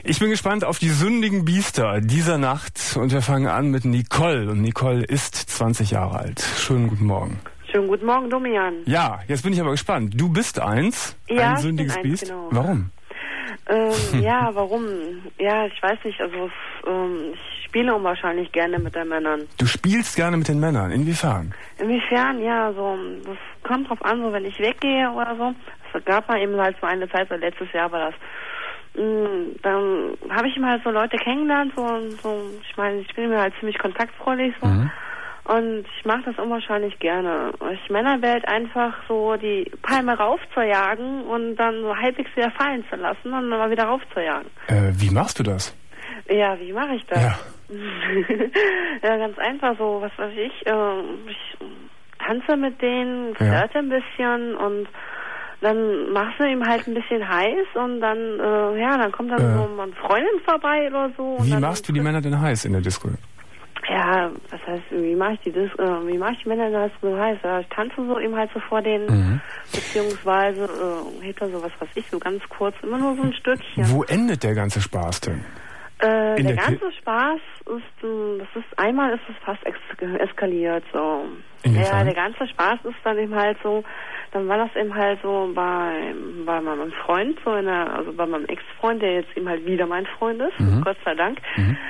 Ich bin gespannt auf die sündigen Biester dieser Nacht und wir fangen an mit Nicole. Und Nicole ist 20 Jahre alt. Schönen guten Morgen. Schönen guten Morgen, Domian. Ja, jetzt bin ich aber gespannt. Du bist eins, ja, ein sündiges Biest. Genau. Warum? Ja, warum? Ja, ich weiß nicht, also ich spiele unwahrscheinlich gerne mit den Männern. Du spielst gerne mit den Männern, inwiefern? Inwiefern, ja, so, das kommt drauf an, so wenn ich weggehe oder so. Es gab mal eben halt so eine Zeit, so letztes Jahr war das. Dann habe ich immer halt so Leute kennengelernt, so ich meine, ich bin mir halt ziemlich kontaktfreudig so. Mhm. Und ich mache das unwahrscheinlich gerne. Ich Männerwelt einfach so die Palme raufzujagen und dann so halbwegs wieder fallen zu lassen und dann mal wieder raufzujagen. Wie machst du das? Ja, wie mache ich das? Ja. Ja, ganz einfach so, was weiß ich. Ich tanze mit denen, flirte ein bisschen und dann machst du ihm halt ein bisschen heiß und dann, dann kommt dann so eine Freundin vorbei oder so. Wie machst du die Männer denn heiß in der Disco? Ja, was heißt, wie mache ich die Männer da so heiß? Ja, ich tanze so eben halt so vor denen, beziehungsweise hebt er so was weiß ich, so ganz kurz, immer nur so ein Stückchen. Wo endet der ganze Spaß denn? Der ganze Spaß ist es fast eskaliert, so. Inwiefern? Ja, der ganze Spaß ist dann eben halt so, dann war das eben halt so bei meinem Freund, also bei meinem Ex-Freund, der jetzt eben halt wieder mein Freund ist, Gott sei Dank,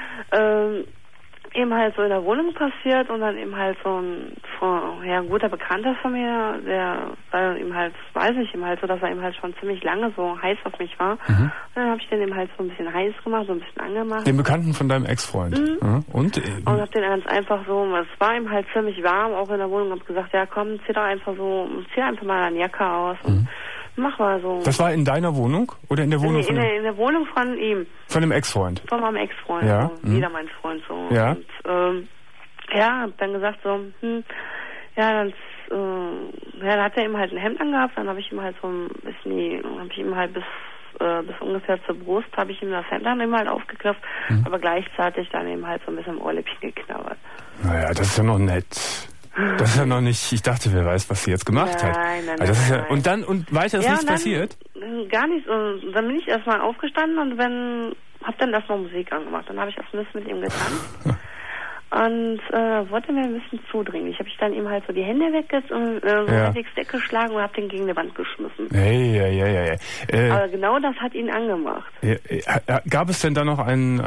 eben halt so in der Wohnung passiert und dann eben halt so ein guter Bekannter von mir, der war eben halt, weiß ich eben halt so, dass er eben halt schon ziemlich lange so heiß auf mich war. Und dann habe ich den eben halt so ein bisschen heiß gemacht, so ein bisschen angemacht. Den Bekannten von deinem Ex-Freund? Und habe den ganz einfach so, es war ihm halt ziemlich warm, auch in der Wohnung, habe gesagt, ja komm, zieh einfach mal deine Jacke aus und mach mal so. Das war in deiner Wohnung oder in der Wohnung in der Wohnung von ihm. Von dem Ex-Freund? Von meinem Ex-Freund, ja. So, wieder mein Freund so. Ja. Und hab dann gesagt so, dann hat er ihm halt ein Hemd angehabt, dann habe ich ihm halt so ein bisschen, bis ungefähr zur Brust, habe ich ihm das Hemd dann eben halt aufgegriffen, aber gleichzeitig dann eben halt so ein bisschen im Ohrläppchen geknabbert. Naja, das ist ja noch nett. Das ist ja noch nicht, ich dachte, wer weiß, was sie jetzt gemacht hat. Nein. Und weiter ist nichts passiert? Gar nichts. Und dann bin ich erstmal aufgestanden und hab dann erstmal Musik angemacht. Dann habe ich erst ein bisschen mit ihm getanzt. Und wollte mir ein bisschen zudringlich. Habe ich dann ihm halt so die Hände weggeschlagen und habe den gegen die Wand geschmissen. Hey. Aber genau das hat ihn angemacht. Gab es denn da noch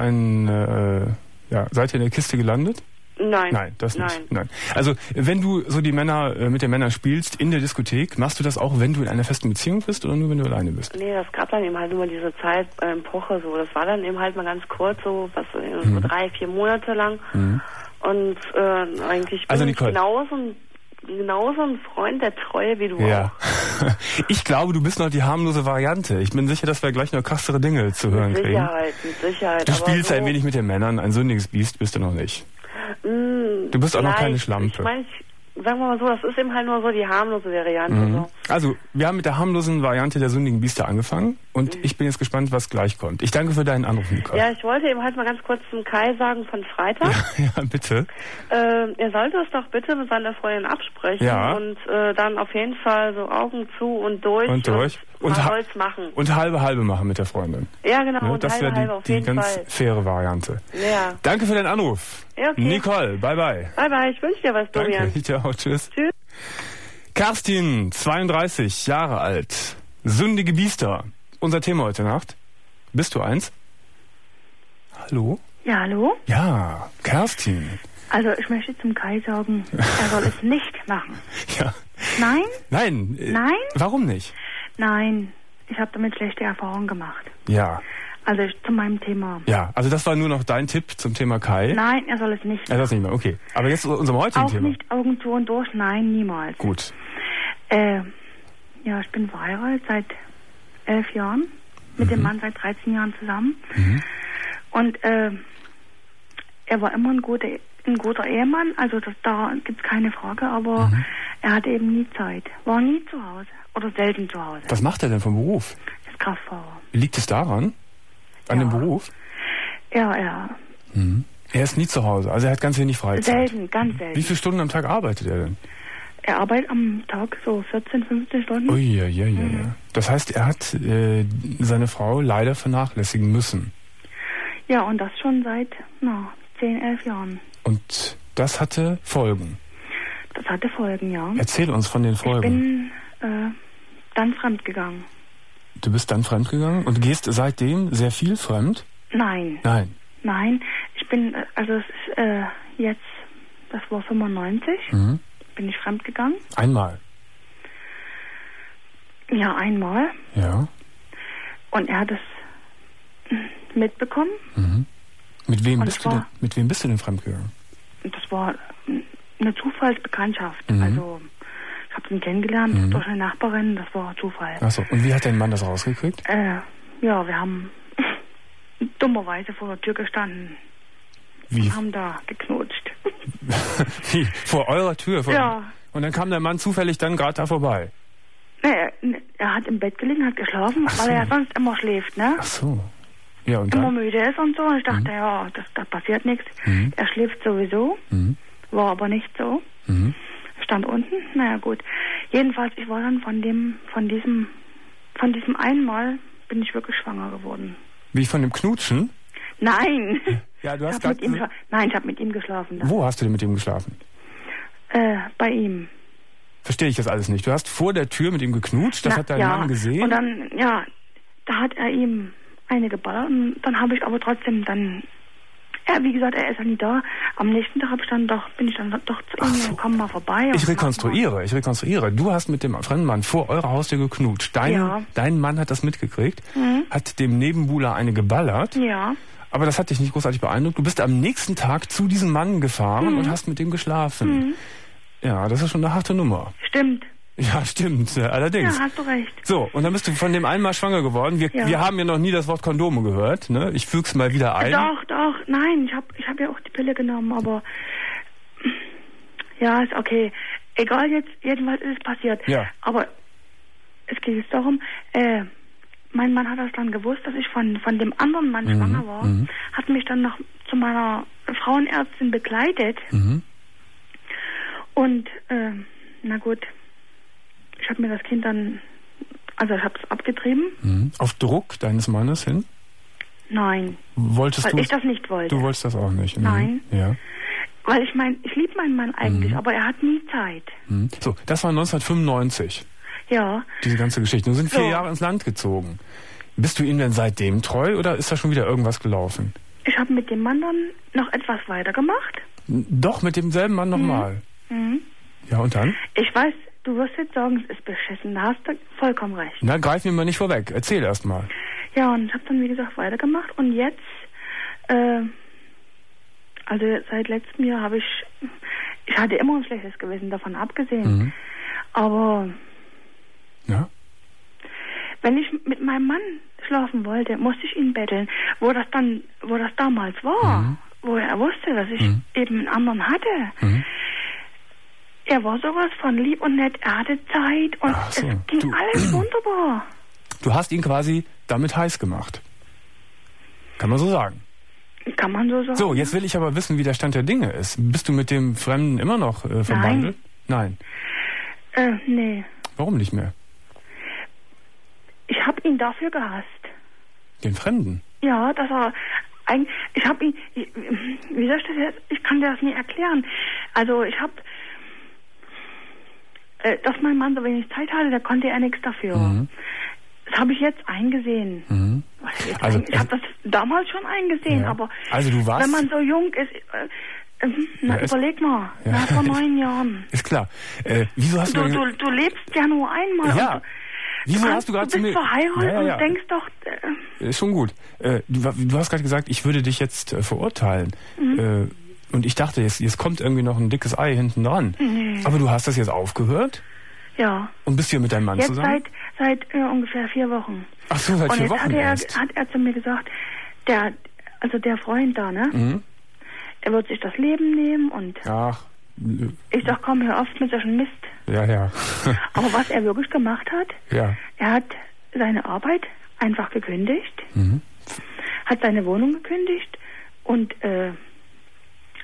seid ihr in der Kiste gelandet? Nein, das nicht. Nein. Also, wenn du so die Männer mit den Männern spielst in der Diskothek, machst du das auch, wenn du in einer festen Beziehung bist oder nur, wenn du alleine bist? Nee, das gab dann eben halt nur diese Zeit Poche so. Das war dann eben halt mal ganz kurz so 3-4 Monate lang. Und eigentlich bin ich genauso ein Freund der Treue wie du auch. Ich glaube, du bist noch die harmlose Variante. Ich bin sicher, dass wir gleich noch krassere Dinge zu hören kriegen. Mit Sicherheit. Du spielst ein wenig mit den Männern, ein sündiges Biest bist du noch nicht. Du bist auch noch keine Schlampe. Ich meine, sagen wir mal so, das ist eben halt nur so die harmlose Variante. So. Also, wir haben mit der harmlosen Variante der sündigen Biester angefangen und ich bin jetzt gespannt, was gleich kommt. Ich danke für deinen Anruf, Nicole. Ja, ich wollte eben halt mal ganz kurz zum Kai sagen von Freitag. Ja, bitte. Er sollte es doch bitte mit seiner Freundin absprechen und dann auf jeden Fall so Augen zu und durch. Und soll's machen. Und halbe machen mit der Freundin. Ja, genau. Ne? Und das wäre die ganz faire Variante. Ja. Danke für deinen Anruf. Ja, okay. Nicole, bye bye. Bye bye, ich wünsche dir was, Domian. Danke, ich dir auch. Tschüss. Tschüss. Kerstin, 32 Jahre alt. Sündige Biester. Unser Thema heute Nacht. Bist du eins? Hallo? Ja, hallo? Ja, Kerstin. Also ich möchte zum Kai sagen, er soll es nicht machen. Ja. Nein? Nein. Nein? Warum nicht? Nein, ich habe damit schlechte Erfahrungen gemacht. Ja. Also zu meinem Thema. Ja, also das war nur noch dein Tipp zum Thema Kai. Nein, er soll es nicht machen. Er soll es nicht machen, okay. Aber jetzt zu unserem heutigen Thema. Auch nicht Augen zu und durch, nein, niemals. Gut. Ich bin verheiratet seit 11 Jahren. Mit dem Mann seit 13 Jahren zusammen. Und er war immer ein guter Ehemann, also da gibt es keine Frage, aber er hatte eben nie Zeit. War nie zu Hause oder selten zu Hause. Was macht er denn vom Beruf? Er ist Kraftfahrer. Liegt es daran? An dem Beruf? Ja. Er ist nie zu Hause, also er hat ganz wenig Freizeit. Selten, ganz selten. Wie viele Stunden am Tag arbeitet er denn? Er arbeitet am Tag so 14, 15 Stunden. Ui, ja. Das heißt, er hat seine Frau leider vernachlässigen müssen. Ja, und das schon seit 10, 11 Jahren. Und das hatte Folgen? Das hatte Folgen, ja. Erzähl uns von den Folgen. Ich bin dann fremdgegangen. Du bist dann fremdgegangen und gehst seitdem sehr viel fremd? Nein. Nein. Nein, ich bin, also es ist jetzt, das war 95, bin ich fremdgegangen. Einmal? Ja, einmal. Ja. Und er hat es mitbekommen. Mhm. Mit wem Und bist du denn fremdgegangen? Das war eine Zufallsbekanntschaft. Also ich habe ihn kennengelernt durch eine Nachbarin, das war Zufall. Ach so. Und wie hat dein Mann das rausgekriegt? Ja, wir haben dummerweise vor der Tür gestanden. Wie? Und haben da geknutscht. Wie? Vor eurer Tür? Ja. Und dann kam der Mann zufällig dann gerade da vorbei? Er hat im Bett gelegen, hat geschlafen, Ach so. weil er ja sonst immer schläft, ne? Ach so. Ja, und Immer dann? müde ist und so. Und ich dachte, ja, da passiert nichts. Er schläft sowieso. War aber nicht so. Stand unten. Naja, gut. Jedenfalls, ich war dann von diesem einmal bin ich wirklich schwanger geworden. Wie, von dem Knutschen? Nein. Ja, du Ich hast habe mit ihm geschlafen. Dann. Wo hast du denn mit ihm geschlafen? Bei ihm. Verstehe ich das alles nicht. Du hast vor der Tür mit ihm geknutscht, das hat dein Mann gesehen? Und dann, da hat er ihm eine geballert und dann habe ich aber trotzdem dann, wie gesagt, er ist ja nie da. Am nächsten Tag bin ich dann doch zu ihm gekommen, mal vorbei. Ich rekonstruiere. Du hast mit dem fremden Mann vor eurer Haustür geknutscht. Dein Mann hat das mitgekriegt, hat dem Nebenbuhler eine geballert. Ja. Aber das hat dich nicht großartig beeindruckt. Du bist am nächsten Tag zu diesem Mann gefahren und hast mit ihm geschlafen. Ja, das ist schon eine harte Nummer. Stimmt. Ja, stimmt, allerdings. Ja, hast du recht. So, und dann bist du von dem einen Mal schwanger geworden. Wir haben ja noch nie das Wort Kondome gehört, ne? Ich füg's mal wieder ein. Doch, nein, ich hab ja auch die Pille genommen, aber ja, ist okay. Egal jetzt, jedenfalls ist es passiert. Ja. Aber es geht jetzt darum, mein Mann hat das dann gewusst, dass ich von dem anderen Mann schwanger war, hat mich dann noch zu meiner Frauenärztin begleitet. Und, na gut, ich habe mir das Kind dann, also ich habe es abgetrieben. Auf Druck deines Mannes hin? Nein. Weil ich das nicht wollte. Du wolltest das auch nicht? Nein. Ja. Weil ich liebe meinen Mann eigentlich, aber er hat nie Zeit. So, das war 1995. Ja. Diese ganze Geschichte. Du sind 4 Jahre ins Land gezogen. Bist du ihm denn seitdem treu oder ist da schon wieder irgendwas gelaufen? Ich habe mit dem Mann dann noch etwas weitergemacht. Doch, mit demselben Mann nochmal. Ja, und dann? Ich weiß, du wirst jetzt sagen, es ist beschissen. Da hast du vollkommen recht. Na, greif mir mal nicht vorweg. Erzähl erst mal. Ja, und ich habe dann, wie gesagt, weitergemacht. Und jetzt, also seit letztem Jahr habe ich hatte immer ein schlechtes Gewissen, davon abgesehen. Aber ja? Wenn ich mit meinem Mann schlafen wollte, musste ich ihn betteln. Wo das damals war, wo er wusste, dass ich eben einen anderen hatte. Er war sowas von lieb und nett, er hatte Zeit und es ging alles wunderbar. Du hast ihn quasi damit heiß gemacht. Kann man so sagen. Kann man so sagen. So, jetzt will ich aber wissen, wie der Stand der Dinge ist. Bist du mit dem Fremden immer noch verbandelt? Nein. Nee. Warum nicht mehr? Ich habe ihn dafür gehasst. Den Fremden? Ja, dass er ich habe ihn, wie soll ich das jetzt, ich kann dir das nie erklären. Also ich habe, dass mein Mann so wenig Zeit hatte, da konnte er nichts dafür. Das habe ich jetzt eingesehen. Ich habe das damals schon eingesehen, aber also du warst, wenn man so jung ist, überleg mal, vor 9 Jahren. Ist klar. Wieso hast du lebst ja nur einmal. Ja. Wieso hast du gerade zu mir... Du bist verheiratet und denkst doch... Ist schon gut. Du hast gerade gesagt, ich würde dich jetzt verurteilen. Und ich dachte, jetzt kommt irgendwie noch ein dickes Ei hinten dran. Aber du hast das jetzt aufgehört? Ja. Und bist hier mit deinem Mann jetzt zusammen? Seit ungefähr 4 Wochen. Ach so, seit 4 Wochen erst. Hat er zu mir gesagt, der Freund da, ne? Er wird sich das Leben nehmen und... Ach. Ich sag, komm, hör auf mit solchen Mist. Ja. Aber was er wirklich gemacht hat, er hat seine Arbeit einfach gekündigt, hat seine Wohnung gekündigt und,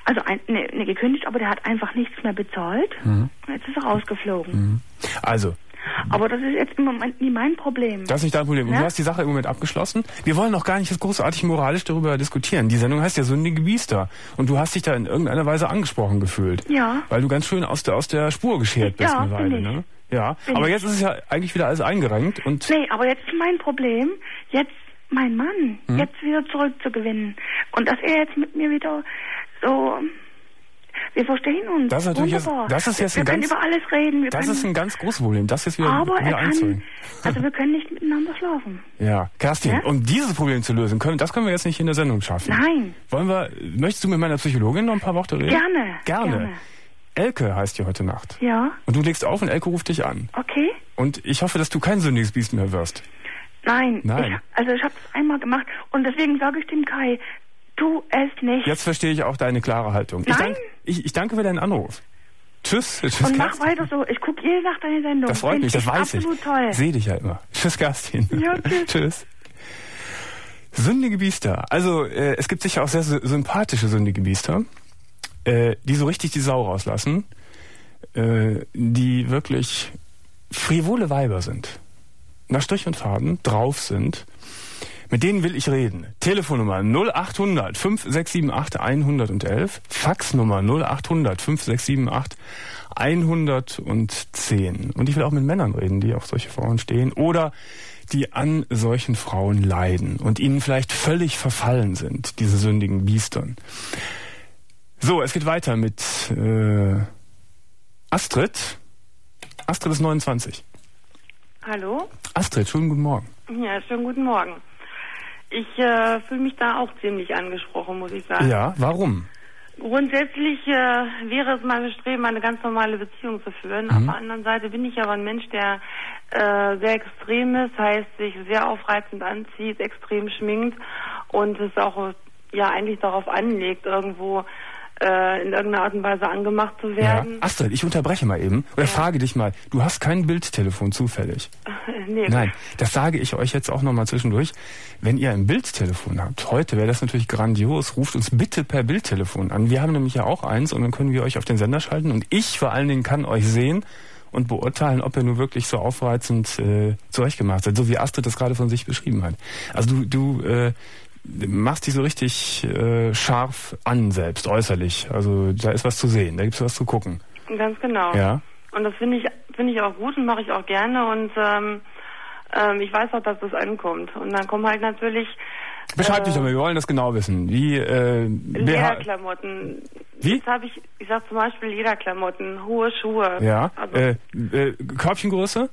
gekündigt, aber der hat einfach nichts mehr bezahlt. Jetzt ist er rausgeflogen. Also, Aber das ist jetzt im Moment nie mein Problem. Das ist nicht dein Problem. Und Ja? du hast die Sache im Moment abgeschlossen. Wir wollen noch gar nicht jetzt großartig moralisch darüber diskutieren. Die Sendung heißt ja Sündige Biester. Und du hast dich da in irgendeiner Weise angesprochen gefühlt. Ja. Weil du ganz schön aus der Spur geschert bist eine Weile, ne? Ja. Aber jetzt ist es ja eigentlich wieder alles eingerenkt und... Nee, aber jetzt ist mein Problem, jetzt mein Mann jetzt wieder zurückzugewinnen. Und dass er jetzt mit mir wieder so... Wir verstehen uns. Das ist natürlich wunderbar. Wir können über alles reden. Das ist ein ganz großes Problem. Das jetzt wieder einzuholen. Also wir können nicht miteinander schlafen. Ja, Kerstin, Ja? um dieses Problem zu lösen, das können wir jetzt nicht in der Sendung schaffen. Nein. Möchtest du mit meiner Psychologin noch ein paar Worte reden? Gerne. Elke heißt die heute Nacht. Ja. Und du legst auf und Elke ruft dich an. Okay. Und ich hoffe, dass du kein sündiges Biest mehr wirst. Nein. Nein. Ich habe es einmal gemacht und deswegen sage ich dem Kai, tu es nicht. Jetzt verstehe ich auch deine klare Haltung. Nein. Ich danke für deinen Anruf. Tschüss. Und mach weiter so. Ich gucke jede Nacht deine Sendung. Das freut mich, das weiß ich. Absolut toll. Sehe dich ja immer. Tschüss, Kerstin. Ja, tschüss. Tschüss. Sündige Biester. Also, es gibt sicher auch sehr sympathische sündige Biester, die so richtig die Sau rauslassen, die wirklich frivole Weiber sind, nach Strich und Faden drauf sind. Mit denen will ich reden. Telefonnummer 0800 5678 111, Faxnummer 0800 5678 110. Und ich will auch mit Männern reden, die auf solche Frauen stehen oder die an solchen Frauen leiden und ihnen vielleicht völlig verfallen sind, diese sündigen Biestern. So, es geht weiter mit Astrid. Astrid ist 29. Hallo? Astrid, schönen guten Morgen. Ja, schönen guten Morgen. Ich fühle mich da auch ziemlich angesprochen, muss ich sagen. Ja, warum? Grundsätzlich wäre es mein Bestreben, eine ganz normale Beziehung zu führen. Auf der anderen Seite bin ich aber ein Mensch, der sehr extrem ist, heißt sich sehr aufreizend anzieht, extrem schminkt und es auch eigentlich darauf anlegt, irgendwo in irgendeiner Art und Weise angemacht zu werden. Ja. Astrid, ich unterbreche mal eben oder frage dich mal, du hast kein Bildtelefon zufällig? Nee. Nein, das sage ich euch jetzt auch nochmal zwischendurch. Wenn ihr ein Bildtelefon habt, heute wäre das natürlich grandios, ruft uns bitte per Bildtelefon an. Wir haben nämlich ja auch eins und dann können wir euch auf den Sender schalten und ich vor allen Dingen kann euch sehen und beurteilen, ob ihr nur wirklich so aufreizend zurechtgemacht seid, so wie Astrid das gerade von sich beschrieben hat. Also du machst dich so richtig scharf an selbst, äußerlich. Also da ist was zu sehen, da gibt's was zu gucken. Ganz genau. Ja. Und das finde ich auch gut und mache ich auch gerne und ich weiß auch, dass das ankommt. Und dann kommen halt natürlich... Beschreib dich doch mal, wir wollen das genau wissen. Wie Lederklamotten. Wie? Jetzt habe ich sag zum Beispiel Lederklamotten, hohe Schuhe. Ja. Also, Körbchengröße?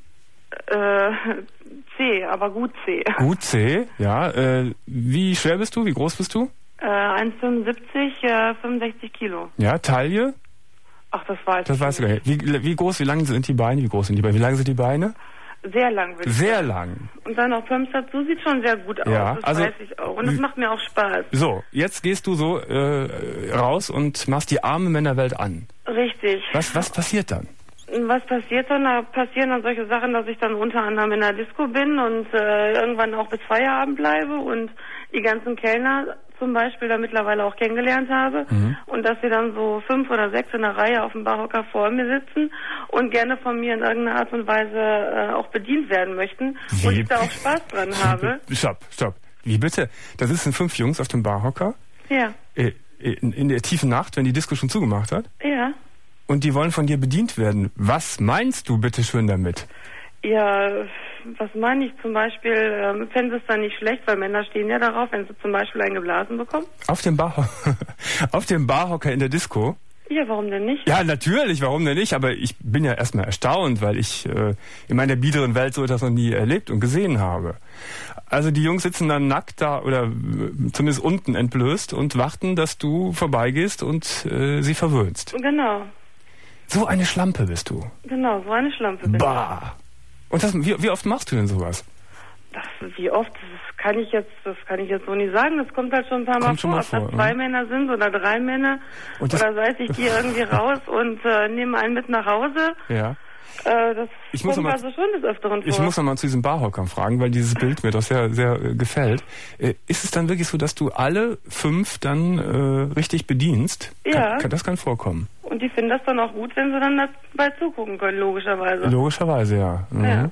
C, aber gut C. Gut C, ja. Wie schwer bist du? Wie groß bist du? 1,75, 65 Kilo. Ja, Taille? Ach, das weiß ich. Das weißt du gar nicht. Wie groß, wie lang sind die Beine? Wie groß sind die Beine? Wie lang sind die Beine? Sehr lang, würde ich Sehr sagen. lang. Und dann noch Pumps dazu, sieht schon sehr gut aus. Ja, das also, weiß ich auch. Und es macht mir auch Spaß. So, jetzt gehst du so raus und machst die arme Männerwelt an. Richtig. Was passiert dann? Was passiert dann? Da passieren dann solche Sachen, dass ich dann unter anderem in der Disco bin und irgendwann auch bis Feierabend bleibe und die ganzen Kellner zum Beispiel da mittlerweile auch kennengelernt habe und dass sie dann so 5 oder 6 in der Reihe auf dem Barhocker vor mir sitzen und gerne von mir in irgendeiner Art und Weise auch bedient werden möchten und ich da auch Spaß dran habe. Stopp. Wie bitte? Da sitzen 5 Jungs auf dem Barhocker? Ja. In der tiefen Nacht, wenn die Disco schon zugemacht hat? Ja. Und die wollen von dir bedient werden. Was meinst du bitte schön damit? Ja, was meine ich zum Beispiel, fänden sie es dann nicht schlecht, weil Männer stehen ja darauf, wenn sie zum Beispiel einen geblasen bekommen? Auf dem Barhocker in der Disco? Ja, warum denn nicht? Ja, natürlich, warum denn nicht? Aber ich bin ja erstmal erstaunt, weil ich in meiner biederen Welt so etwas noch nie erlebt und gesehen habe. Also die Jungs sitzen dann nackt da oder zumindest unten entblößt und warten, dass du vorbeigehst und sie verwöhnst. Genau. So eine Schlampe bist du. Genau, so eine Schlampe bin ich. Bah. Und wie oft machst du denn sowas? Wie oft? Das kann ich jetzt so nicht sagen. Das kommt halt schon ein paar Mal vor. Ob das 2 Männer sind oder 3 Männer. Oder sei es, ich gehe irgendwie raus und nehme einen mit nach Hause. Ja. Das kommt also schon des Öfteren vor. Ich muss noch mal zu diesem Barhocker fragen, weil dieses Bild mir doch sehr, sehr gefällt. Ist es dann wirklich so, dass du alle 5 dann richtig bedienst? Ja. Das kann vorkommen. Und die finden das dann auch gut, wenn sie dann dabei zugucken können, logischerweise. Logischerweise, ja. Mhm. Ja.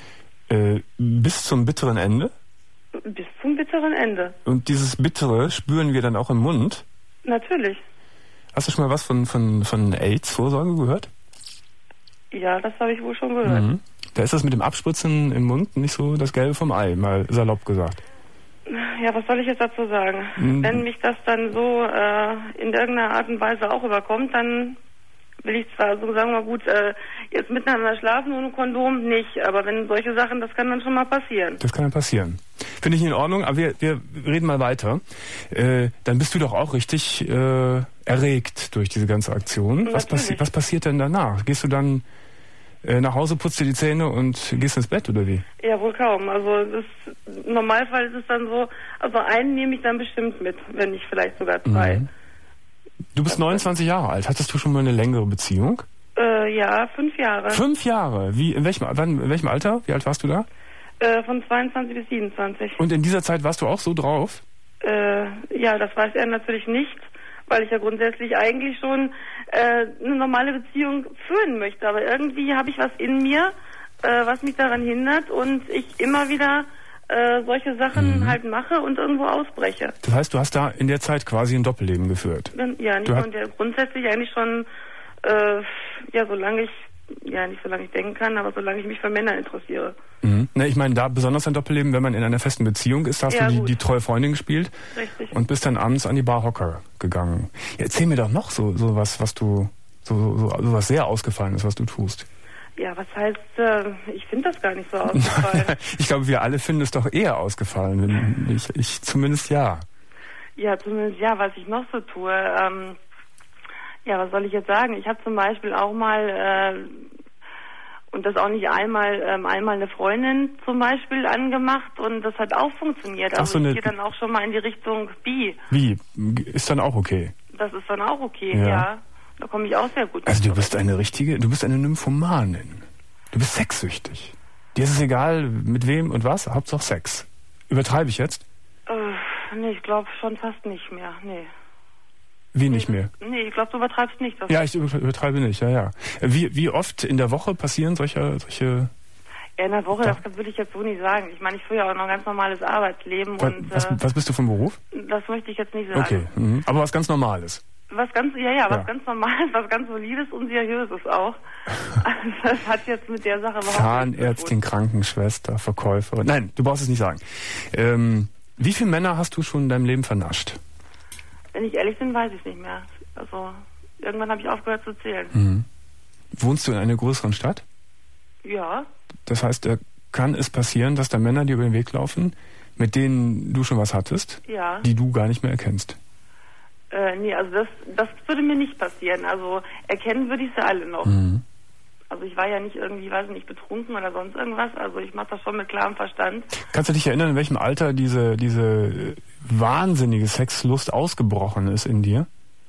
Bis zum bitteren Ende? Bis zum bitteren Ende. Und dieses Bittere spüren wir dann auch im Mund? Natürlich. Hast du schon mal was von AIDS-Vorsorge gehört? Ja, das habe ich wohl schon gehört. Mhm. Da ist das mit dem Abspritzen im Mund nicht so das Gelbe vom Ei, mal salopp gesagt. Ja, was soll ich jetzt dazu sagen? Wenn mich das dann so in irgendeiner Art und Weise auch überkommt, dann will ich zwar so sagen, mal gut, jetzt miteinander schlafen ohne Kondom nicht, aber wenn solche Sachen, das kann dann schon mal passieren. Das kann dann passieren. Finde ich in Ordnung, aber wir reden mal weiter. Dann bist du doch auch richtig erregt durch diese ganze Aktion. Was passiert denn danach? Gehst du dann nach Hause, putzt dir die Zähne und gehst ins Bett, oder wie? Ja, wohl kaum. Also im Normalfall ist es dann so, also einen nehme ich dann bestimmt mit, wenn nicht vielleicht sogar zwei. Mhm. Du bist 29 Jahre alt. Hattest du schon mal eine längere Beziehung? Ja, 5 Jahre. 5 Jahre? Wie, in welchem Alter? Wie alt warst du da? Von 22 bis 27. Und in dieser Zeit warst du auch so drauf? Ja, das weiß er natürlich nicht, weil ich ja grundsätzlich eigentlich schon eine normale Beziehung führen möchte. Aber irgendwie habe ich was in mir, was mich daran hindert und ich immer wieder solche Sachen halt mache und irgendwo ausbreche. Das heißt, du hast da in der Zeit quasi ein Doppelleben geführt? Ja, grundsätzlich eigentlich schon, solange ich denken kann, aber solange ich mich für Männer interessiere. Mhm. Ne, ich meine, da besonders ein Doppelleben, wenn man in einer festen Beziehung ist, da hast du die treue Freundin gespielt. Richtig. Und bist dann abends an die Bar Hocker gegangen. Ja, erzähl mir doch noch so was du so was sehr ausgefallen ist, was du tust. Ja, was heißt, ich finde das gar nicht so ausgefallen. Ich glaube, wir alle finden es doch eher ausgefallen. Ich zumindest ja. Ja, zumindest ja, was ich noch so tue. Was soll ich jetzt sagen? Ich habe zum Beispiel auch mal, und das auch nicht einmal eine Freundin zum Beispiel angemacht und das hat auch funktioniert. Also ich gehe dann auch schon mal in die Richtung Bi. Wie? Ist dann auch okay? Das ist dann auch okay, ja. Da komme ich auch sehr gut. Also du bist eine Nymphomanin. Du bist sexsüchtig. Dir ist es egal, mit wem und was, Hauptsache Sex. Übertreibe ich jetzt? Nee, ich glaube schon fast nicht mehr, nee. Wie nicht mehr? Nee, ich glaube, du übertreibst nicht. Ja, ich übertreibe nicht, ja. Wie oft in der Woche passieren solche... Ja, in der Woche, das will ich jetzt so nicht sagen. Ich meine, ich führe ja auch noch ein ganz normales Arbeitsleben. Was bist du vom Beruf? Das möchte ich jetzt nicht sagen. Okay, aber was ganz Normales. Was ganz Normales, was ganz Solides und Seriöses auch. Also das hat jetzt mit der Sache überhaupt Zahnärztin, Krankenschwester, Verkäuferin. Nein, du brauchst es nicht sagen. Wie viele Männer hast du schon in deinem Leben vernascht? Wenn ich ehrlich bin, weiß ich nicht mehr. Also irgendwann habe ich aufgehört zu zählen. Mhm. Wohnst du in einer größeren Stadt? Ja. Das heißt, kann es passieren, dass da Männer dir über den Weg laufen, mit denen du schon was hattest, die du gar nicht mehr erkennst? Nee, also das würde mir nicht passieren. Also erkennen würde ich sie alle noch. Mhm. Also ich war ja nicht irgendwie, betrunken oder sonst irgendwas. Also ich mache das schon mit klarem Verstand. Kannst du dich erinnern, in welchem Alter diese wahnsinnige Sexlust ausgebrochen ist in dir?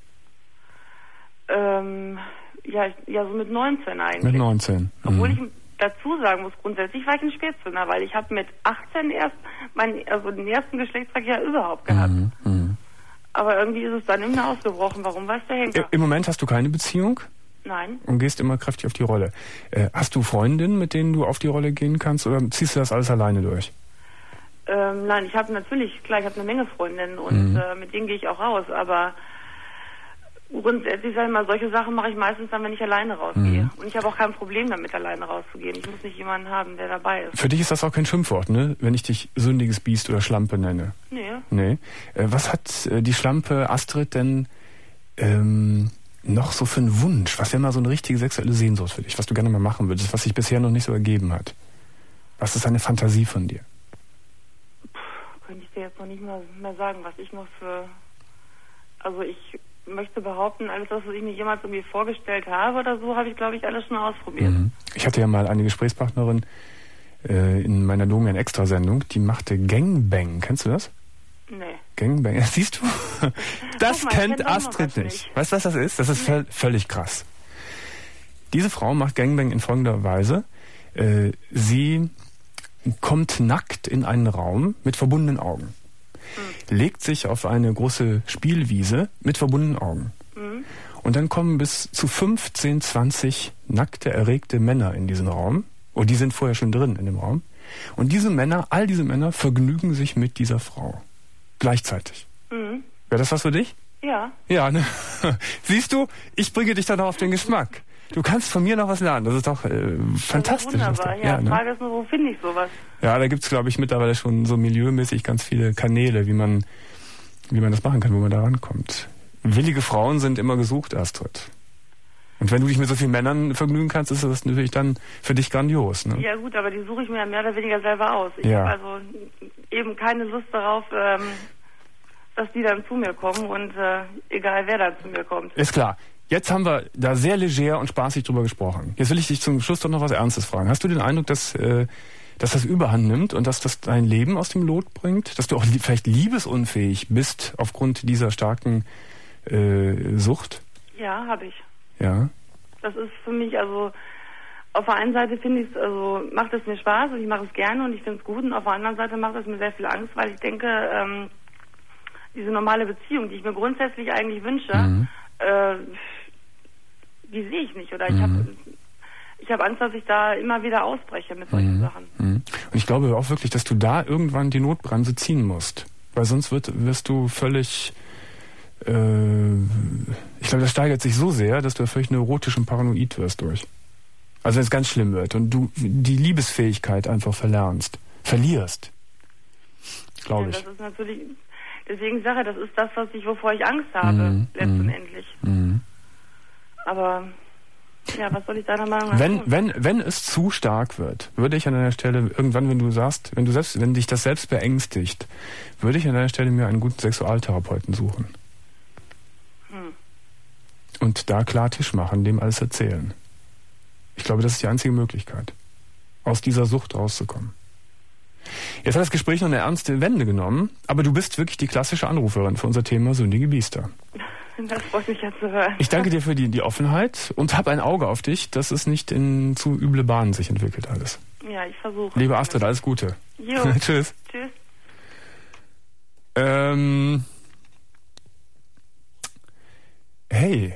So mit 19 eigentlich. Mit 19. Obwohl ich dazu sagen muss, grundsätzlich war ich ein Spätzünder, weil ich habe mit 18 erst den ersten Geschlechtsverkehr überhaupt gehabt. Aber irgendwie ist es dann immer ausgebrochen. Warum, weiß der Henker? Im Moment hast du keine Beziehung? Nein. Und gehst immer kräftig auf die Rolle. Hast du Freundinnen, mit denen du auf die Rolle gehen kannst, oder ziehst du das alles alleine durch? Nein, ich habe eine Menge Freundinnen und mit denen gehe ich auch raus, aber grundsätzlich sage ich mal, solche Sachen mache ich meistens dann, wenn ich alleine rausgehe. Und ich habe auch kein Problem damit, alleine rauszugehen. Ich muss nicht jemanden haben, der dabei ist. Für dich ist das auch kein Schimpfwort, ne? Wenn ich dich sündiges Biest oder Schlampe nenne. Nee. Was hat die Schlampe Astrid denn noch so für einen Wunsch? Was wäre mal so eine richtige sexuelle Sehnsucht für dich, was du gerne mal machen würdest, was sich bisher noch nicht so ergeben hat? Was ist eine Fantasie von dir? Könnte ich dir jetzt noch nicht mehr sagen, was ich noch für... Also ich möchte behaupten, alles, was ich mir jemals irgendwie vorgestellt habe oder so, habe ich, glaube ich, alles schon ausprobiert. Ich hatte ja mal eine Gesprächspartnerin in meiner Domian Extra-Sendung, die machte Gangbang. Kennst du das? Nee. Gangbang, siehst du? Das kennt Astrid nicht. Weißt du, was das ist? Das ist völlig krass. Diese Frau macht Gangbang in folgender Weise. Sie kommt nackt in einen Raum mit verbundenen Augen. Legt sich auf eine große Spielwiese mit verbundenen Augen. Und dann kommen bis zu 15, 20 nackte, erregte Männer in diesen Raum. Und die sind vorher schon drin in dem Raum. Und all diese Männer vergnügen sich mit dieser Frau. Gleichzeitig. Mhm. Wäre das was für dich? Ja. Ja, ne? Siehst du, ich bringe dich da noch auf den Geschmack. Du kannst von mir noch was lernen. Das ist doch fantastisch. Das ist wunderbar. Ja, die Frage ist nur, wo finde ich sowas? Ja, da gibt's, glaube ich, mittlerweile schon so milieumäßig ganz viele Kanäle, wie man das machen kann, wo man da rankommt. Willige Frauen sind immer gesucht, Astrid. Und wenn du dich mit so vielen Männern vergnügen kannst, ist das natürlich dann für dich grandios. Ne? Ja gut, aber die suche ich mir mehr oder weniger selber aus. Ich habe also eben keine Lust darauf, dass die dann zu mir kommen und egal wer dann zu mir kommt. Ist klar. Jetzt haben wir da sehr leger und spaßig drüber gesprochen. Jetzt will ich dich zum Schluss doch noch was Ernstes fragen. Hast du den Eindruck, dass das Überhand nimmt und dass das dein Leben aus dem Lot bringt? Dass du auch vielleicht liebesunfähig bist aufgrund dieser starken Sucht? Ja, habe ich. Ja. Das ist für mich, also auf der einen Seite finde ich es, also macht es mir Spaß und ich mache es gerne und ich finde es gut und auf der anderen Seite macht es mir sehr viel Angst, weil ich denke, diese normale Beziehung, die ich mir grundsätzlich eigentlich wünsche, die sehe ich nicht oder ich habe Angst, dass ich da immer wieder ausbreche mit solchen Sachen. Und ich glaube auch wirklich, dass du da irgendwann die Notbremse ziehen musst, weil sonst wirst du völlig ich glaube, das steigert sich so sehr, dass du völlig neurotisch und paranoid wirst durch. Also wenn es ganz schlimm wird und du die Liebesfähigkeit einfach verlierst. Glaube ich. Das ist natürlich, deswegen sage ich, das ist das, wovor ich Angst habe, letztendlich. Aber ja, was soll ich deiner Meinung nach tun? Wenn es zu stark wird, würde ich an deiner Stelle irgendwann, wenn dich das selbst beängstigt, würde ich an deiner Stelle mir einen guten Sexualtherapeuten suchen. Und da klar Tisch machen, dem alles erzählen. Ich glaube, das ist die einzige Möglichkeit, aus dieser Sucht rauszukommen. Jetzt hat das Gespräch noch eine ernste Wende genommen, aber du bist wirklich die klassische Anruferin für unser Thema sündige Biester. Das freut mich ja zu hören. Ich danke dir für die Offenheit und habe ein Auge auf dich, dass es nicht in zu üble Bahnen sich entwickelt alles. Ja, ich versuche. Liebe Astrid, alles Gute. Jo. Tschüss. Tschüss. Hey.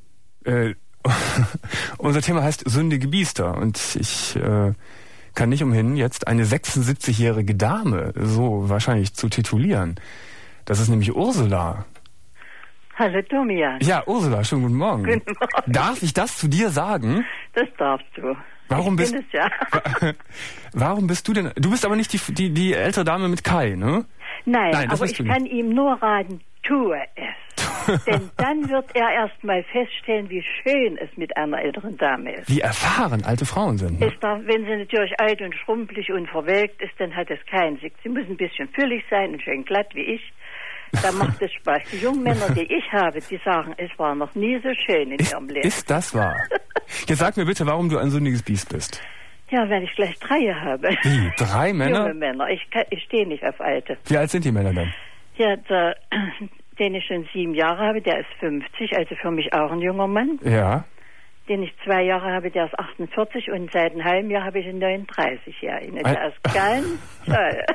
Unser Thema heißt sündige Biester und ich kann nicht umhin, jetzt eine 76-jährige Dame so wahrscheinlich zu titulieren. Das ist nämlich Ursula. Hallo Domian. Ja, Ursula, schönen guten Morgen. Guten Morgen. Darf ich das zu dir sagen? Das darfst du. Warum ich bin es ja. Warum bist du denn? Du bist aber nicht die ältere Dame mit Kai, ne? Nein, aber ich kann ihm nur raten, tue es. Denn dann wird er erst mal feststellen, wie schön es mit einer älteren Dame ist. Wie erfahren alte Frauen sind. Ne? Wenn sie natürlich alt und schrumpelig und verwelkt ist, dann hat es keinen Sinn. Sie muss ein bisschen füllig sein und schön glatt wie ich. Da macht es Spaß. Die jungen Männer, die ich habe, die sagen, es war noch nie so schön in ihrem Leben. Ist das wahr? Jetzt sag mir bitte, warum du ein sündiges Biest bist. Ja, weil ich gleich 3 habe. Wie? 3 Männer? Junge Männer. Ich stehe nicht auf Alte. Wie alt sind die Männer denn? Ja, den ich schon 7 Jahre habe, der ist 50, also für mich auch ein junger Mann. Ja. Den ich 2 Jahre habe, der ist 48 und seit einem halben Jahr habe ich einen 39-Jährigen. Der ist ganz toll.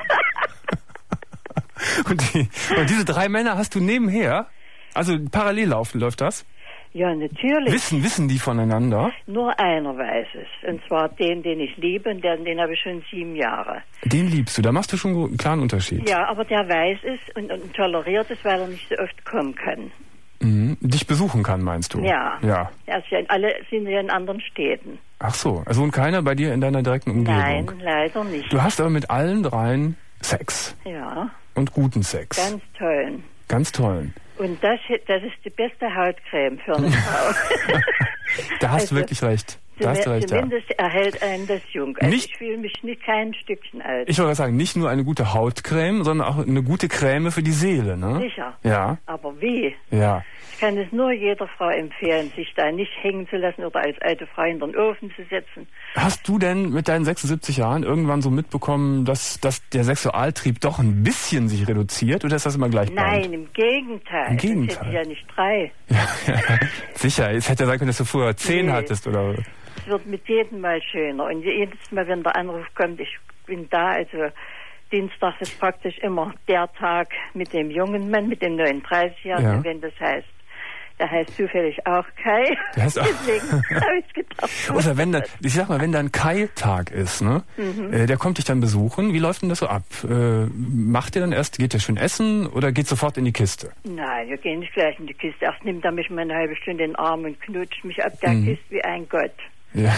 Und diese 3 Männer hast du nebenher? Also parallel läuft das? Ja, natürlich. Wissen die voneinander? Nur einer weiß es. Und zwar den ich liebe und den habe ich schon 7 Jahre. Den liebst du, da machst du schon einen klaren Unterschied. Ja, aber der weiß es und toleriert es, weil er nicht so oft kommen kann. Mhm. Dich besuchen kann, meinst du? Ja. Ja. Alle sind ja in anderen Städten. Ach so, also wohnt keiner bei dir in deiner direkten Umgebung? Nein, leider nicht. Du hast aber mit allen 3 Sex. Ja. Und guten Sex. Ganz tollen. Ganz tollen. Und das ist die beste Hautcreme für eine Frau. Da hast du wirklich recht. Da hast du recht, zumindest erhält einen das jung. Also ich fühle mich nicht kein Stückchen alt. Ich wollte sagen, nicht nur eine gute Hautcreme, sondern auch eine gute Creme für die Seele, ne? Sicher. Ja. Aber wie? Ja. Ich kann es nur jeder Frau empfehlen, sich da nicht hängen zu lassen oder als alte Frau in den Ofen zu setzen. Hast du denn mit deinen 76 Jahren irgendwann so mitbekommen, dass der Sexualtrieb doch ein bisschen sich reduziert oder ist das immer gleich? Nein, im Gegenteil. Im Gegenteil. Das hätte ich ja nicht 3. Ja, sicher. Es hätte ja sein können, dass du früher 10 hattest, oder? Es wird mit jedem Mal schöner. Und jedes Mal, wenn der Anruf kommt, ich bin da, also Dienstag ist praktisch immer der Tag mit dem jungen Mann, mit dem 39-Jährigen, wenn das heißt, Der heißt zufällig auch Kai. Der heißt auch. Deswegen habe ich gedacht. Oder wenn dann, ich sag mal, wenn dann Kai-Tag ist, ne? Der kommt dich dann besuchen. Wie läuft denn das so ab? Macht ihr dann erst, geht ihr schön essen oder geht sofort in die Kiste? Nein, wir gehen nicht gleich in die Kiste. Erst nimmt er mich mal eine halbe Stunde in den Arm und knutscht mich ab der Kiste wie ein Gott. Ja.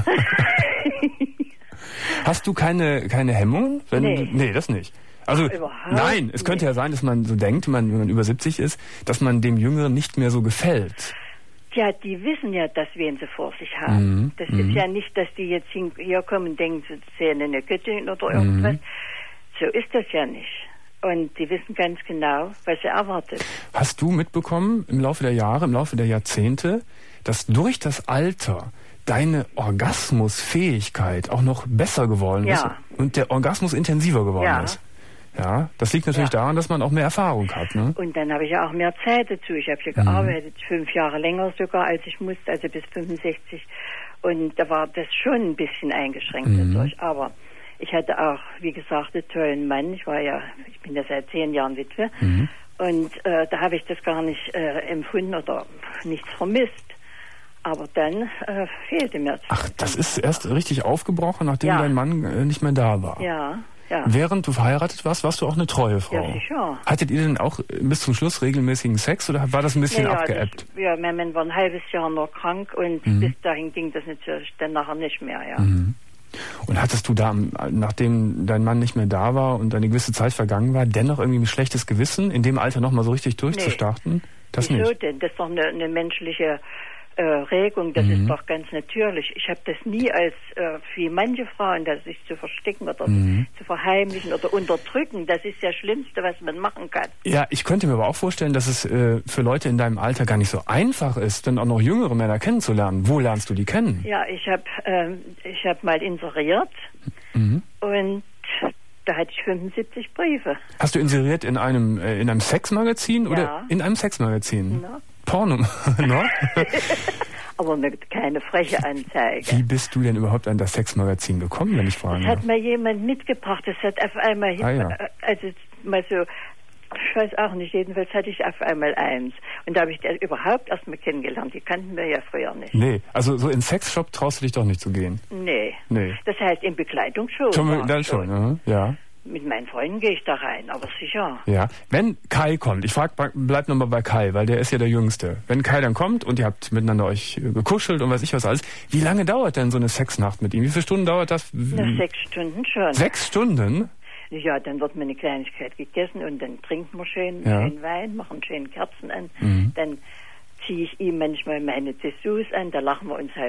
Hast du keine Hemmungen? Nee, das nicht. Also, nein, es könnte ja sein, dass man so denkt, wenn man über 70 ist, dass man dem Jüngeren nicht mehr so gefällt. Ja, die wissen ja, dass wir ihn sie vor sich haben. Das ist ja nicht, dass die jetzt hier kommen und denken, sie sehen eine Göttin oder irgendwas. So ist das ja nicht. Und die wissen ganz genau, was sie erwartet. Hast du mitbekommen im Laufe der Jahre, im Laufe der Jahrzehnte, dass durch das Alter deine Orgasmusfähigkeit auch noch besser geworden ist und der Orgasmus intensiver geworden ist? Ja, das liegt natürlich daran, dass man auch mehr Erfahrung hat. Ne? Und dann habe ich ja auch mehr Zeit dazu. Ich habe ja gearbeitet, 5 Jahre länger sogar, als ich musste, also bis 65. Und da war das schon ein bisschen eingeschränkt dadurch. Aber ich hatte auch, wie gesagt, einen tollen Mann. Ich bin ja seit 10 Jahren Witwe. Und da habe ich das gar nicht empfunden oder nichts vermisst. Aber dann fehlte mir das. Ach, das ist erst richtig aufgebrochen, nachdem dein Mann nicht mehr da war. Ja. Während du verheiratet warst du auch eine treue Frau. Ja, sicher. Hattet ihr denn auch bis zum Schluss regelmäßigen Sex oder war das ein bisschen abgeebbt? Mein Mann war ein halbes Jahr nur krank und bis dahin ging das natürlich dann nachher nicht mehr, Und hattest du da, nachdem dein Mann nicht mehr da war und eine gewisse Zeit vergangen war, dennoch irgendwie ein schlechtes Gewissen, in dem Alter nochmal so richtig durchzustarten? Nee. Das Wieso nicht? Denn? Das ist doch eine menschliche Regung, das ist doch ganz natürlich. Ich habe das nie als wie manche Frauen, das sich zu verstecken oder zu verheimlichen oder unterdrücken. Das ist das Schlimmste, was man machen kann. Ja, ich könnte mir aber auch vorstellen, dass es für Leute in deinem Alter gar nicht so einfach ist, dann auch noch jüngere Männer kennenzulernen. Wo lernst du die kennen? Ja, ich hab mal inseriert und da hatte ich 75 Briefe. Hast du inseriert in einem Sexmagazin oder in einem Sexmagazin? Ja. Porno, no? Aber keine freche Anzeige. Wie bist du denn überhaupt an das Sexmagazin gekommen, wenn ich fragen darf? Das hat mir jemand mitgebracht. Das hat auf einmal, also mal so, ich weiß auch nicht, jedenfalls hatte ich auf einmal eins. Und da habe ich das überhaupt erst mal kennengelernt. Die kannten wir ja früher nicht. Nee, also so in Sexshop traust du dich doch nicht zu gehen? Nee. Das heißt, in Begleitung schon. Dann schon, ja. Mit meinen Freunden gehe ich da rein, aber sicher. Ja, wenn Kai kommt, ich bleib nochmal bei Kai, weil der ist ja der Jüngste. Wenn Kai dann kommt und ihr habt miteinander euch gekuschelt und weiß ich was alles, wie lange dauert denn so eine Sexnacht mit ihm? Wie viele Stunden dauert das? 6 Stunden schon. 6 Stunden? Ja, dann wird mir eine Kleinigkeit gegessen und dann trinken wir schön Wein, machen schön Kerzen an. Dann ziehe ich ihm manchmal meine Dessous an, da lachen wir uns halb.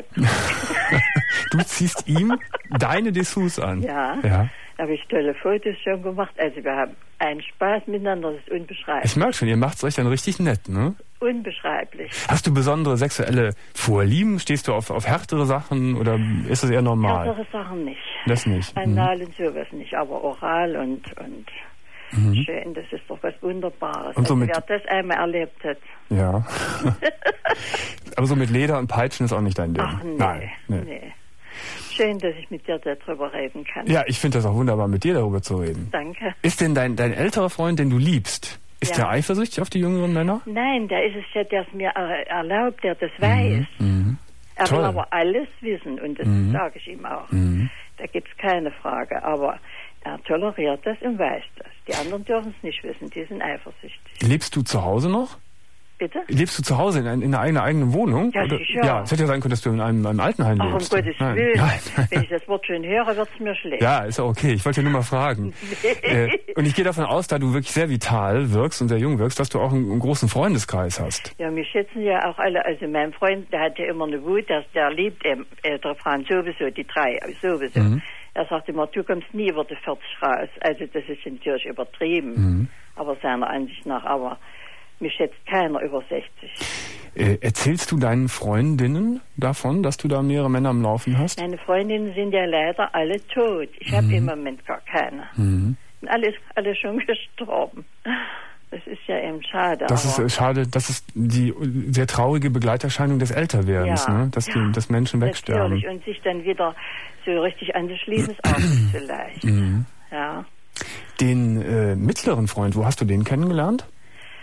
Du ziehst ihm deine Dessous an? Ja. Da habe ich tolle Fotos schon gemacht. Also wir haben einen Spaß miteinander, das ist unbeschreiblich. Ich merke schon, ihr macht es euch dann richtig nett, ne? Unbeschreiblich. Hast du besondere sexuelle Vorlieben? Stehst du auf härtere Sachen oder ist das eher normal? Härtere Sachen nicht. Das nicht? Anal und sowas nicht, aber oral und schön, das ist doch was Wunderbares. Und so wer das einmal erlebt hat. Ja. Aber so mit Leder und Peitschen ist auch nicht dein Ding? Ach nee. Schön, dass ich mit dir darüber reden kann. Ja, ich finde das auch wunderbar, mit dir darüber zu reden. Danke. Ist denn dein älterer Freund, den du liebst, ist der eifersüchtig auf die jüngeren Männer? Nein, der ist es ja, der es mir erlaubt, der das weiß. Er will aber alles wissen und das sage ich ihm auch. Da gibt es keine Frage, aber er toleriert das und weiß das. Die anderen dürfen es nicht wissen, die sind eifersüchtig. Lebst du zu Hause noch? Bitte? Lebst du zu Hause in einer eigenen Wohnung? Ja, sicher. Ja, es hätte ja sein können, dass du in einem Altenheim lebst. Ach, um Gottes Willen. Nein. Wenn ich das Wort schön höre, wird es mir schlecht. Ja, ist ja okay. Ich wollte ja nur mal fragen. Und ich gehe davon aus, da du wirklich sehr vital wirkst und sehr jung wirkst, dass du auch einen großen Freundeskreis hast. Ja, mich schätzen ja auch alle. Also mein Freund, der hat ja immer eine Wut, der liebt der Franz sowieso, die 3 sowieso. Er sagt immer, du kommst nie über die 40 raus. Also das ist natürlich übertrieben, aber seiner Ansicht nach. Aber mich schätzt keiner über 60. Erzählst du deinen Freundinnen davon, dass du da mehrere Männer am Laufen hast? Meine Freundinnen sind ja leider alle tot. Ich habe im Moment gar keine. Sind alle schon gestorben. Das ist ja eben schade. Das ist schade, das ist die sehr traurige Begleiterscheinung des Älterwerdens, ne? Dass Menschen wegsterben. Natürlich. Und sich dann wieder so richtig anzuschließen, ist auch nicht so leicht. Ja. Den mittleren Freund, wo hast du den kennengelernt?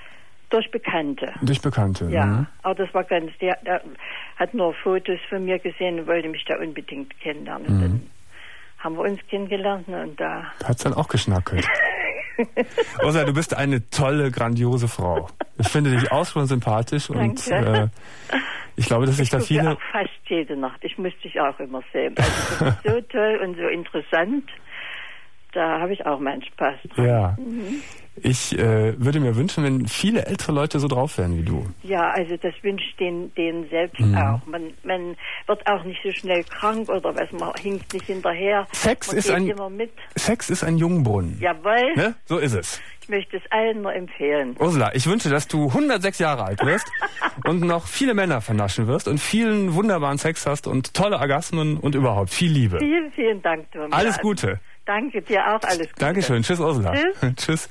Durch Bekannte. Durch Bekannte. Ja, aber das war ganz, der hat nur Fotos von mir gesehen und wollte mich da unbedingt kennenlernen. Und dann haben wir uns kennengelernt und da... Hat's dann auch geschnackelt. Ursula, du bist eine tolle, grandiose Frau. Ich finde dich ausgesprochen sympathisch und ich glaube, dass sich da viele... auch fast jede Nacht. Ich muss dich auch immer sehen. Also das ist so toll und so interessant. Da habe ich auch meinen Spaß dran. Ja. Ich würde mir wünschen, wenn viele ältere Leute so drauf wären wie du. Ja, also das wünsche ich denen selbst auch. Man wird auch nicht so schnell krank oder was, man hinkt nicht hinterher. Sex man ist geht immer mit. Sex ist ein Jungbrunnen. Jawohl. Ne? So ist es. Ich möchte es allen nur empfehlen. Ursula, ich wünsche, dass du 106 Jahre alt wirst und noch viele Männer vernaschen wirst und vielen wunderbaren Sex hast und tolle Orgasmen und überhaupt viel Liebe. Vielen, vielen Dank, Thomas. Alles Gute. Danke dir auch, alles Gute. Dankeschön. Tschüss, Ursula. Tschüss. Tschüss.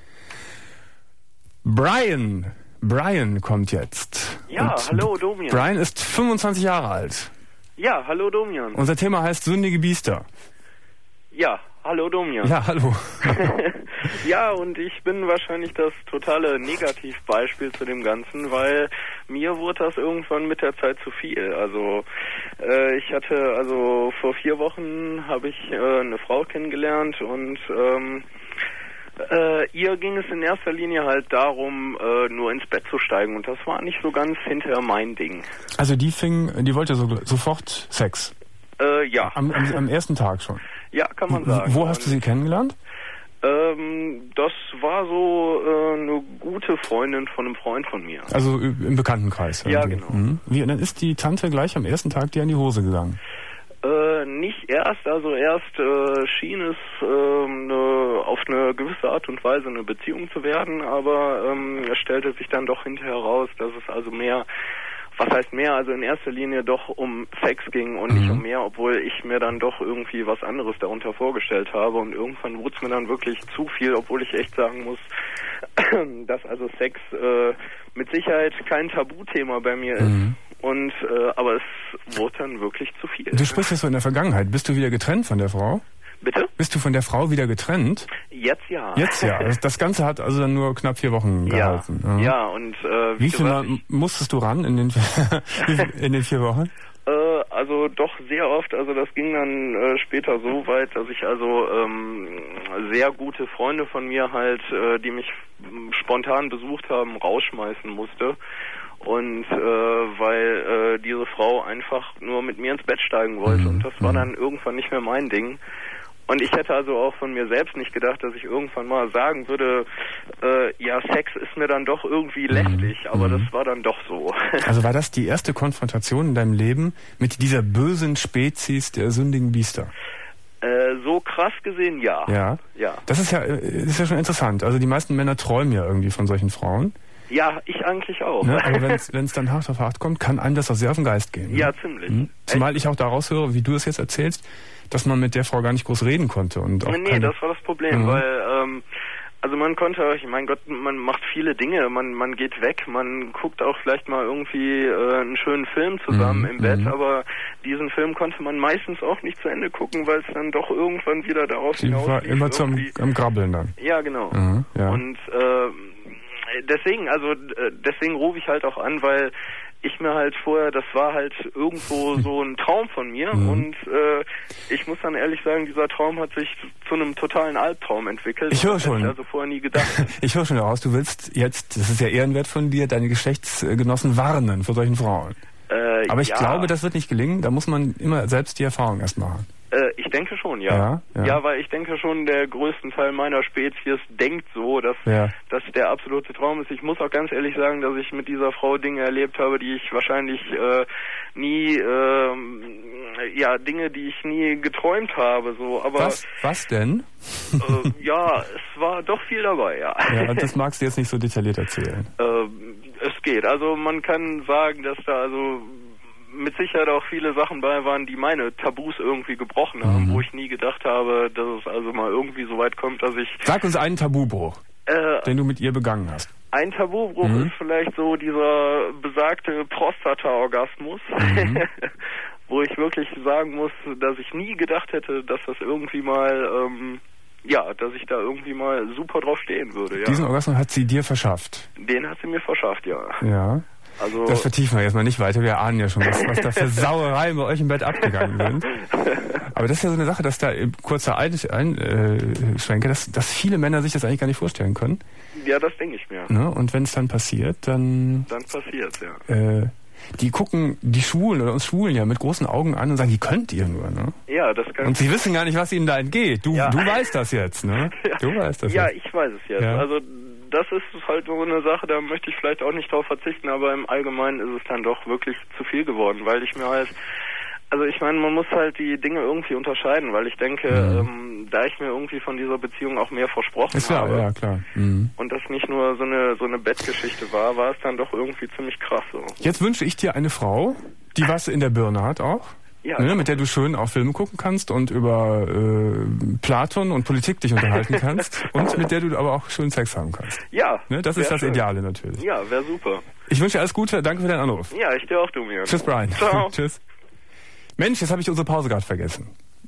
Brian kommt jetzt. Ja, und hallo Domian. Brian ist 25 Jahre alt. Ja, hallo Domian. Unser Thema heißt sündige Biester. Ja, hallo Domian. Ja, hallo. Ja, und ich bin wahrscheinlich das totale Negativbeispiel zu dem Ganzen, weil mir wurde das irgendwann mit der Zeit zu viel. Also ich hatte, also vor 4 Wochen habe ich eine Frau kennengelernt und ihr ging es in erster Linie halt darum, nur ins Bett zu steigen und das war nicht so ganz hinterher mein Ding. Also die wollte sofort Sex? Ja. Am ersten Tag schon? Ja, kann man sagen. Wo hast du sie kennengelernt? Das war so eine gute Freundin von einem Freund von mir. Also im Bekanntenkreis? Ja, genau. Wie, und dann ist die Tante gleich am ersten Tag dir in die Hose gegangen? Nicht erst, also erst schien es auf eine gewisse Art und Weise eine Beziehung zu werden, aber es stellte sich dann doch hinterher raus, dass es also mehr, was heißt mehr, also in erster Linie doch um Sex ging und nicht um mehr, obwohl ich mir dann doch irgendwie was anderes darunter vorgestellt habe und irgendwann wurde es mir dann wirklich zu viel, obwohl ich echt sagen muss, dass also Sex mit Sicherheit kein Tabuthema bei mir ist. Und aber es wurde dann wirklich zu viel. Du sprichst jetzt so in der Vergangenheit. Bist du wieder getrennt von der Frau? Bitte? Bist du von der Frau wieder getrennt? Jetzt ja. Jetzt ja. Das Ganze hat also dann nur knapp 4 Wochen gehalten. Ja, und wie viel Mal musstest du ran in den 4 Wochen? Also doch sehr oft. Also das ging dann später so weit, dass ich also sehr gute Freunde von mir halt, die mich spontan besucht haben, rausschmeißen musste. Und weil diese Frau einfach nur mit mir ins Bett steigen wollte. Und das war dann irgendwann nicht mehr mein Ding. Und ich hätte also auch von mir selbst nicht gedacht, dass ich irgendwann mal sagen würde, ja, Sex ist mir dann doch irgendwie lästig, aber das war dann doch so. Also war das die erste Konfrontation in deinem Leben mit dieser bösen Spezies der sündigen Biester? So krass gesehen, ja. Ja. Das ist ja schon interessant. Also die meisten Männer träumen ja irgendwie von solchen Frauen. Ja, ich eigentlich auch. Ne? Aber wenn es dann hart auf hart kommt, kann einem das auch sehr auf den Geist gehen. Ja, ziemlich. Zumal ich auch daraus höre, wie du es jetzt erzählst, dass man mit der Frau gar nicht groß reden konnte. Und auch nee, das war das Problem, weil also man konnte, mein Gott, man macht viele Dinge, man geht weg, man guckt auch vielleicht mal irgendwie einen schönen Film zusammen im Bett, aber diesen Film konnte man meistens auch nicht zu Ende gucken, weil es dann doch irgendwann wieder darauf hinaus war immer am Grabbeln dann. Ja, genau. Ja. Und deswegen rufe ich halt auch an, weil ich mir halt vorher, das war halt irgendwo so ein Traum von mir und ich muss dann ehrlich sagen, dieser Traum hat sich zu einem totalen Albtraum entwickelt. Ich höre schon. Hätte ich also vorher nie gedacht. Ich höre schon daraus, du willst jetzt, das ist ja ehrenwert von dir, deine Geschlechtsgenossen warnen vor solchen Frauen. Aber ich glaube, das wird nicht gelingen, da muss man immer selbst die Erfahrung erst machen. Ich denke schon, ja. Ja, weil ich denke schon, der größte Teil meiner Spezies denkt so, dass das der absolute Traum ist. Ich muss auch ganz ehrlich sagen, dass ich mit dieser Frau Dinge erlebt habe, die ich wahrscheinlich nie, Dinge, die ich nie geträumt habe. So. Aber was denn? Ja, es war doch viel dabei, ja. Ja, das magst du jetzt nicht so detailliert erzählen. Es geht. Also man kann sagen, dass da also mit Sicherheit auch viele Sachen bei waren, die meine Tabus irgendwie gebrochen haben, wo ich nie gedacht habe, dass es also mal irgendwie so weit kommt, dass ich... Sag uns einen Tabubruch, den du mit ihr begangen hast. Ein Tabubruch ist vielleicht so dieser besagte Prostata-Orgasmus, wo ich wirklich sagen muss, dass ich nie gedacht hätte, dass das irgendwie mal Ja, dass ich da irgendwie mal super drauf stehen würde, ja. Diesen Orgasmus hat sie dir verschafft? Den hat sie mir verschafft, ja. Ja. Also das vertiefen wir jetzt mal nicht weiter. Wir ahnen ja schon, was da für Sauereien bei euch im Bett abgegangen sind. Aber das ist ja so eine Sache, dass da kurzer Einschränke, dass viele Männer sich das eigentlich gar nicht vorstellen können. Ja, das denke ich mir. Ne? Und wenn es dann passiert, dann passiert's, ja. Die gucken die Schwulen oder uns Schwulen ja mit großen Augen an und sagen, wie könnt ihr nur, ne? Ja, das kann. Und sie wissen gar nicht, was ihnen da entgeht. Du weißt das jetzt, ne? Ja. Du weißt das ja, jetzt. Ich weiß es jetzt. Ja. Also das ist halt so eine Sache, da möchte ich vielleicht auch nicht drauf verzichten, aber im Allgemeinen ist es dann doch wirklich zu viel geworden, weil ich mir halt, also ich meine, man muss halt die Dinge irgendwie unterscheiden, weil ich denke, da ich mir irgendwie von dieser Beziehung auch mehr versprochen habe, ja, klar. Mhm. Und das nicht nur so eine Bettgeschichte war es dann doch irgendwie ziemlich krass so. Jetzt wünsche ich dir eine Frau, die was in der Birne hat auch. Ja, ne, mit der du schön auch Filme gucken kannst und über Platon und Politik dich unterhalten kannst und mit der du aber auch schön Sex haben kannst. Ja. Ne, das ist das Ideale natürlich. Ja, wäre super. Ich wünsche dir alles Gute, danke für deinen Anruf. Ja, ich dir auch, du mir. Tschüss, Brian. Ciao. Tschüss. Mensch, jetzt habe ich unsere Pause gerade vergessen.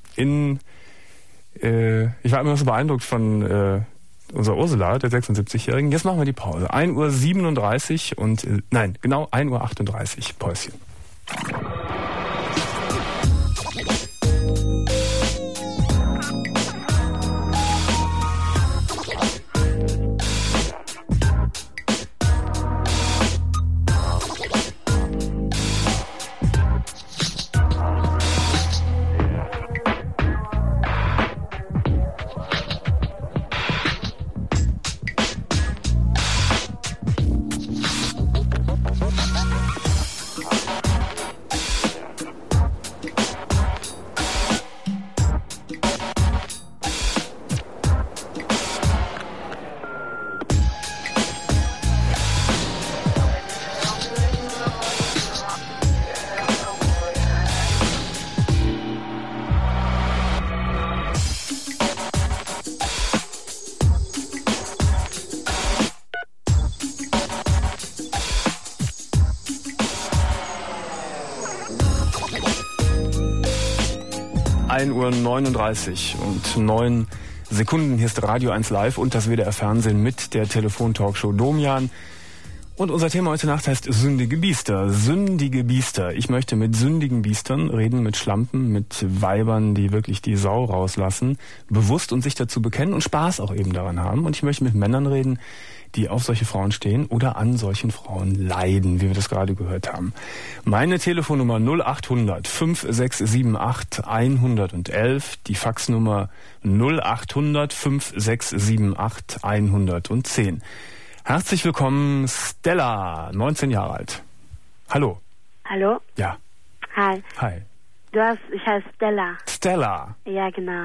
Ich war immer noch so beeindruckt von unserer Ursula, der 76-Jährigen. Jetzt machen wir die Pause. 1:37 Uhr und, nein, genau 1:38 Uhr. Päuschen. Uhr 39 und 9 Sekunden. Hier ist Radio 1 Live und das WDR Fernsehen mit der Telefon-Talkshow Domian. Und unser Thema heute Nacht heißt sündige Biester. Sündige Biester. Ich möchte mit sündigen Biestern reden, mit Schlampen, mit Weibern, die wirklich die Sau rauslassen, bewusst und sich dazu bekennen und Spaß auch eben daran haben. Und ich möchte mit Männern reden, die auf solche Frauen stehen oder an solchen Frauen leiden, wie wir das gerade gehört haben. Meine Telefonnummer 0800 5678 111, die Faxnummer 0800 5678 110. Herzlich willkommen, Stella, 19 Jahre alt. Hallo. Hallo? Ja. Hi. Hi. Ich heiße Stella. Stella. Ja, genau.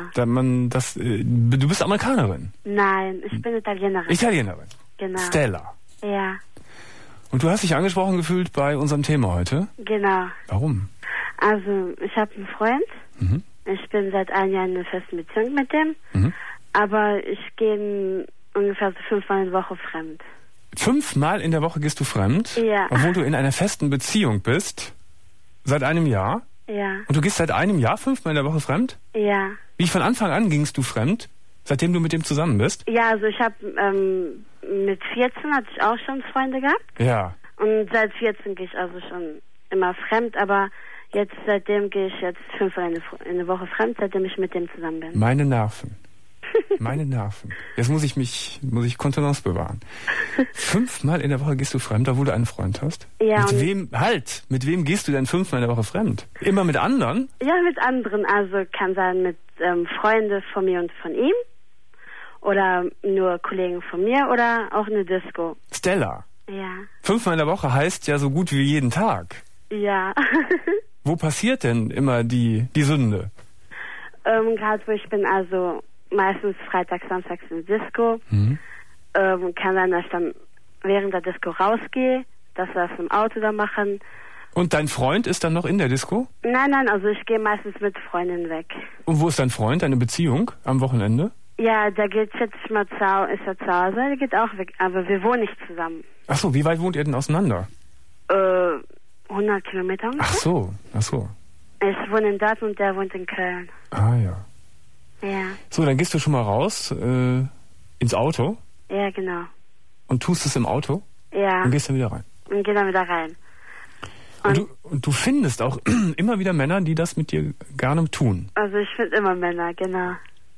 Du bist Amerikanerin? Nein, ich bin Italienerin. Italienerin? Genau. Stella. Ja. Und du hast dich angesprochen gefühlt bei unserem Thema heute? Genau. Warum? Also, ich habe einen Freund. Mhm. Ich bin seit einem Jahr in einer festen Beziehung mit dem. Mhm. Aber ich gehe ungefähr so 5-mal in der Woche fremd. 5-mal in der Woche gehst du fremd? Ja. Obwohl du in einer festen Beziehung bist? Seit einem Jahr? Ja. Und du gehst seit einem Jahr 5-mal in der Woche fremd? Ja. Wie von Anfang an gingst du fremd? Seitdem du mit dem zusammen bist? Ja, also ich habe mit 14 hatte ich auch schon Freunde gehabt. Ja. Und seit 14 gehe ich also schon immer fremd, aber seitdem gehe ich jetzt 5-mal in der Woche fremd, seitdem ich mit dem zusammen bin. Meine Nerven. Meine Nerven. Jetzt muss ich Kontenance bewahren. 5-mal in der Woche gehst du fremd, obwohl du einen Freund hast? Ja. Mit wem gehst du denn 5-mal in der Woche fremd? Immer mit anderen? Ja, mit anderen. Also kann sein mit Freunde von mir und von ihm. Oder nur Kollegen von mir oder auch eine Disco. Stella. Ja. 5-mal in der Woche heißt ja so gut wie jeden Tag. Ja. Wo passiert denn immer die Sünde? Gerade wo ich bin, also meistens freitags, samstags in Disco. Mhm. Kann sein, dass ich dann während der Disco rausgehe, dass wir das im Auto da machen. Und dein Freund ist dann noch in der Disco? Nein, also ich gehe meistens mit Freundinnen weg. Und wo ist dein Freund, deine Beziehung am Wochenende? Ja, der geht 40 Mal ist er zu Hause, der geht auch weg, aber wir wohnen nicht zusammen. Ach so, wie weit wohnt ihr denn auseinander? 100 Kilometer ungefähr. Ach so. Ich wohne in Dortmund und der wohnt in Köln. Ah ja. Ja. So, dann gehst du schon mal raus ins Auto Ja, genau. und tust es im Auto Ja. und gehst dann wieder rein. Und geh dann wieder rein. Und du findest auch immer wieder Männer, die das mit dir gerne tun. Also ich finde immer Männer, genau.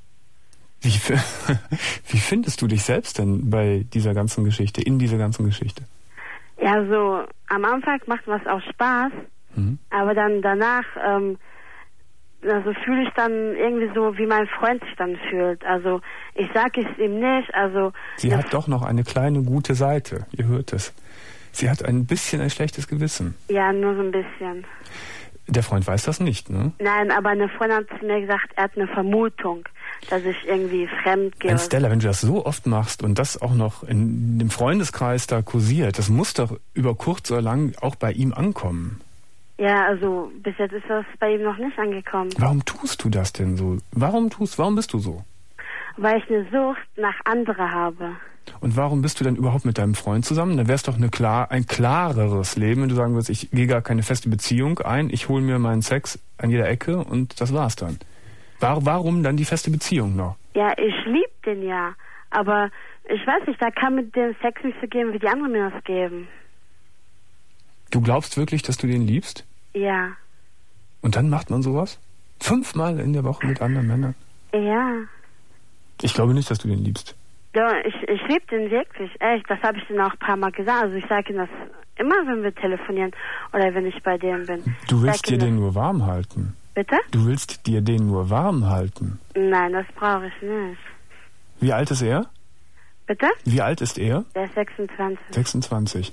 Wie findest du dich selbst denn bei dieser ganzen Geschichte, in dieser ganzen Geschichte? Ja, so am Anfang macht was auch Spaß, aber dann danach also fühle ich dann irgendwie so, wie mein Freund sich dann fühlt. Also ich sage es ihm nicht. Also Sie hat doch noch eine kleine gute Seite, ihr hört es. Sie hat ein bisschen ein schlechtes Gewissen. Ja, nur so ein bisschen. Der Freund weiß das nicht, ne? Nein, aber eine Freundin hat zu mir gesagt, er hat eine Vermutung, dass ich irgendwie fremd gehe. Stella, wenn du das so oft machst und das auch noch in dem Freundeskreis da kursiert, das muss doch über kurz oder lang auch bei ihm ankommen. Ja, also bis jetzt ist das bei ihm noch nicht angekommen. Warum tust du das denn so? Warum bist du so? Weil ich eine Sucht nach anderen habe. Und warum bist du denn überhaupt mit deinem Freund zusammen? Dann wäre es doch ein klareres Leben, wenn du sagen würdest, ich gehe gar keine feste Beziehung ein, ich hole mir meinen Sex an jeder Ecke und das war's dann. Warum dann die feste Beziehung noch? Ja, ich liebe den ja, aber ich weiß nicht, da kann mit dem Sex nicht so geben, wie die anderen mir das geben. Du glaubst wirklich, dass du den liebst? Ja. Und dann macht man sowas? 5-mal in der Woche mit anderen Männern? Ja. Ich glaube nicht, dass du den liebst. Ja, ich liebe den wirklich, echt. Das habe ich ihm auch ein paar Mal gesagt. Also ich sage ihm das immer, wenn wir telefonieren oder wenn ich bei dem bin. Du willst dir den nur warm halten? Bitte? Du willst dir den nur warm halten? Nein, das brauche ich nicht. Wie alt ist er? Bitte? Wie alt ist er? Der ist 26. 26.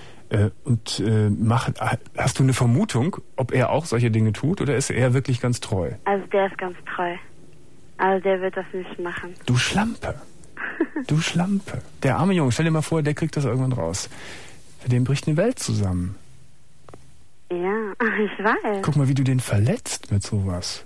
Hast du eine Vermutung, ob er auch solche Dinge tut oder ist er wirklich ganz treu? Also der ist ganz treu. Also der wird das nicht machen. Du Schlampe. Du Schlampe. Der arme Junge, stell dir mal vor, der kriegt das irgendwann raus. Für den bricht eine Welt zusammen. Ja, ich weiß. Guck mal, wie du den verletzt mit sowas.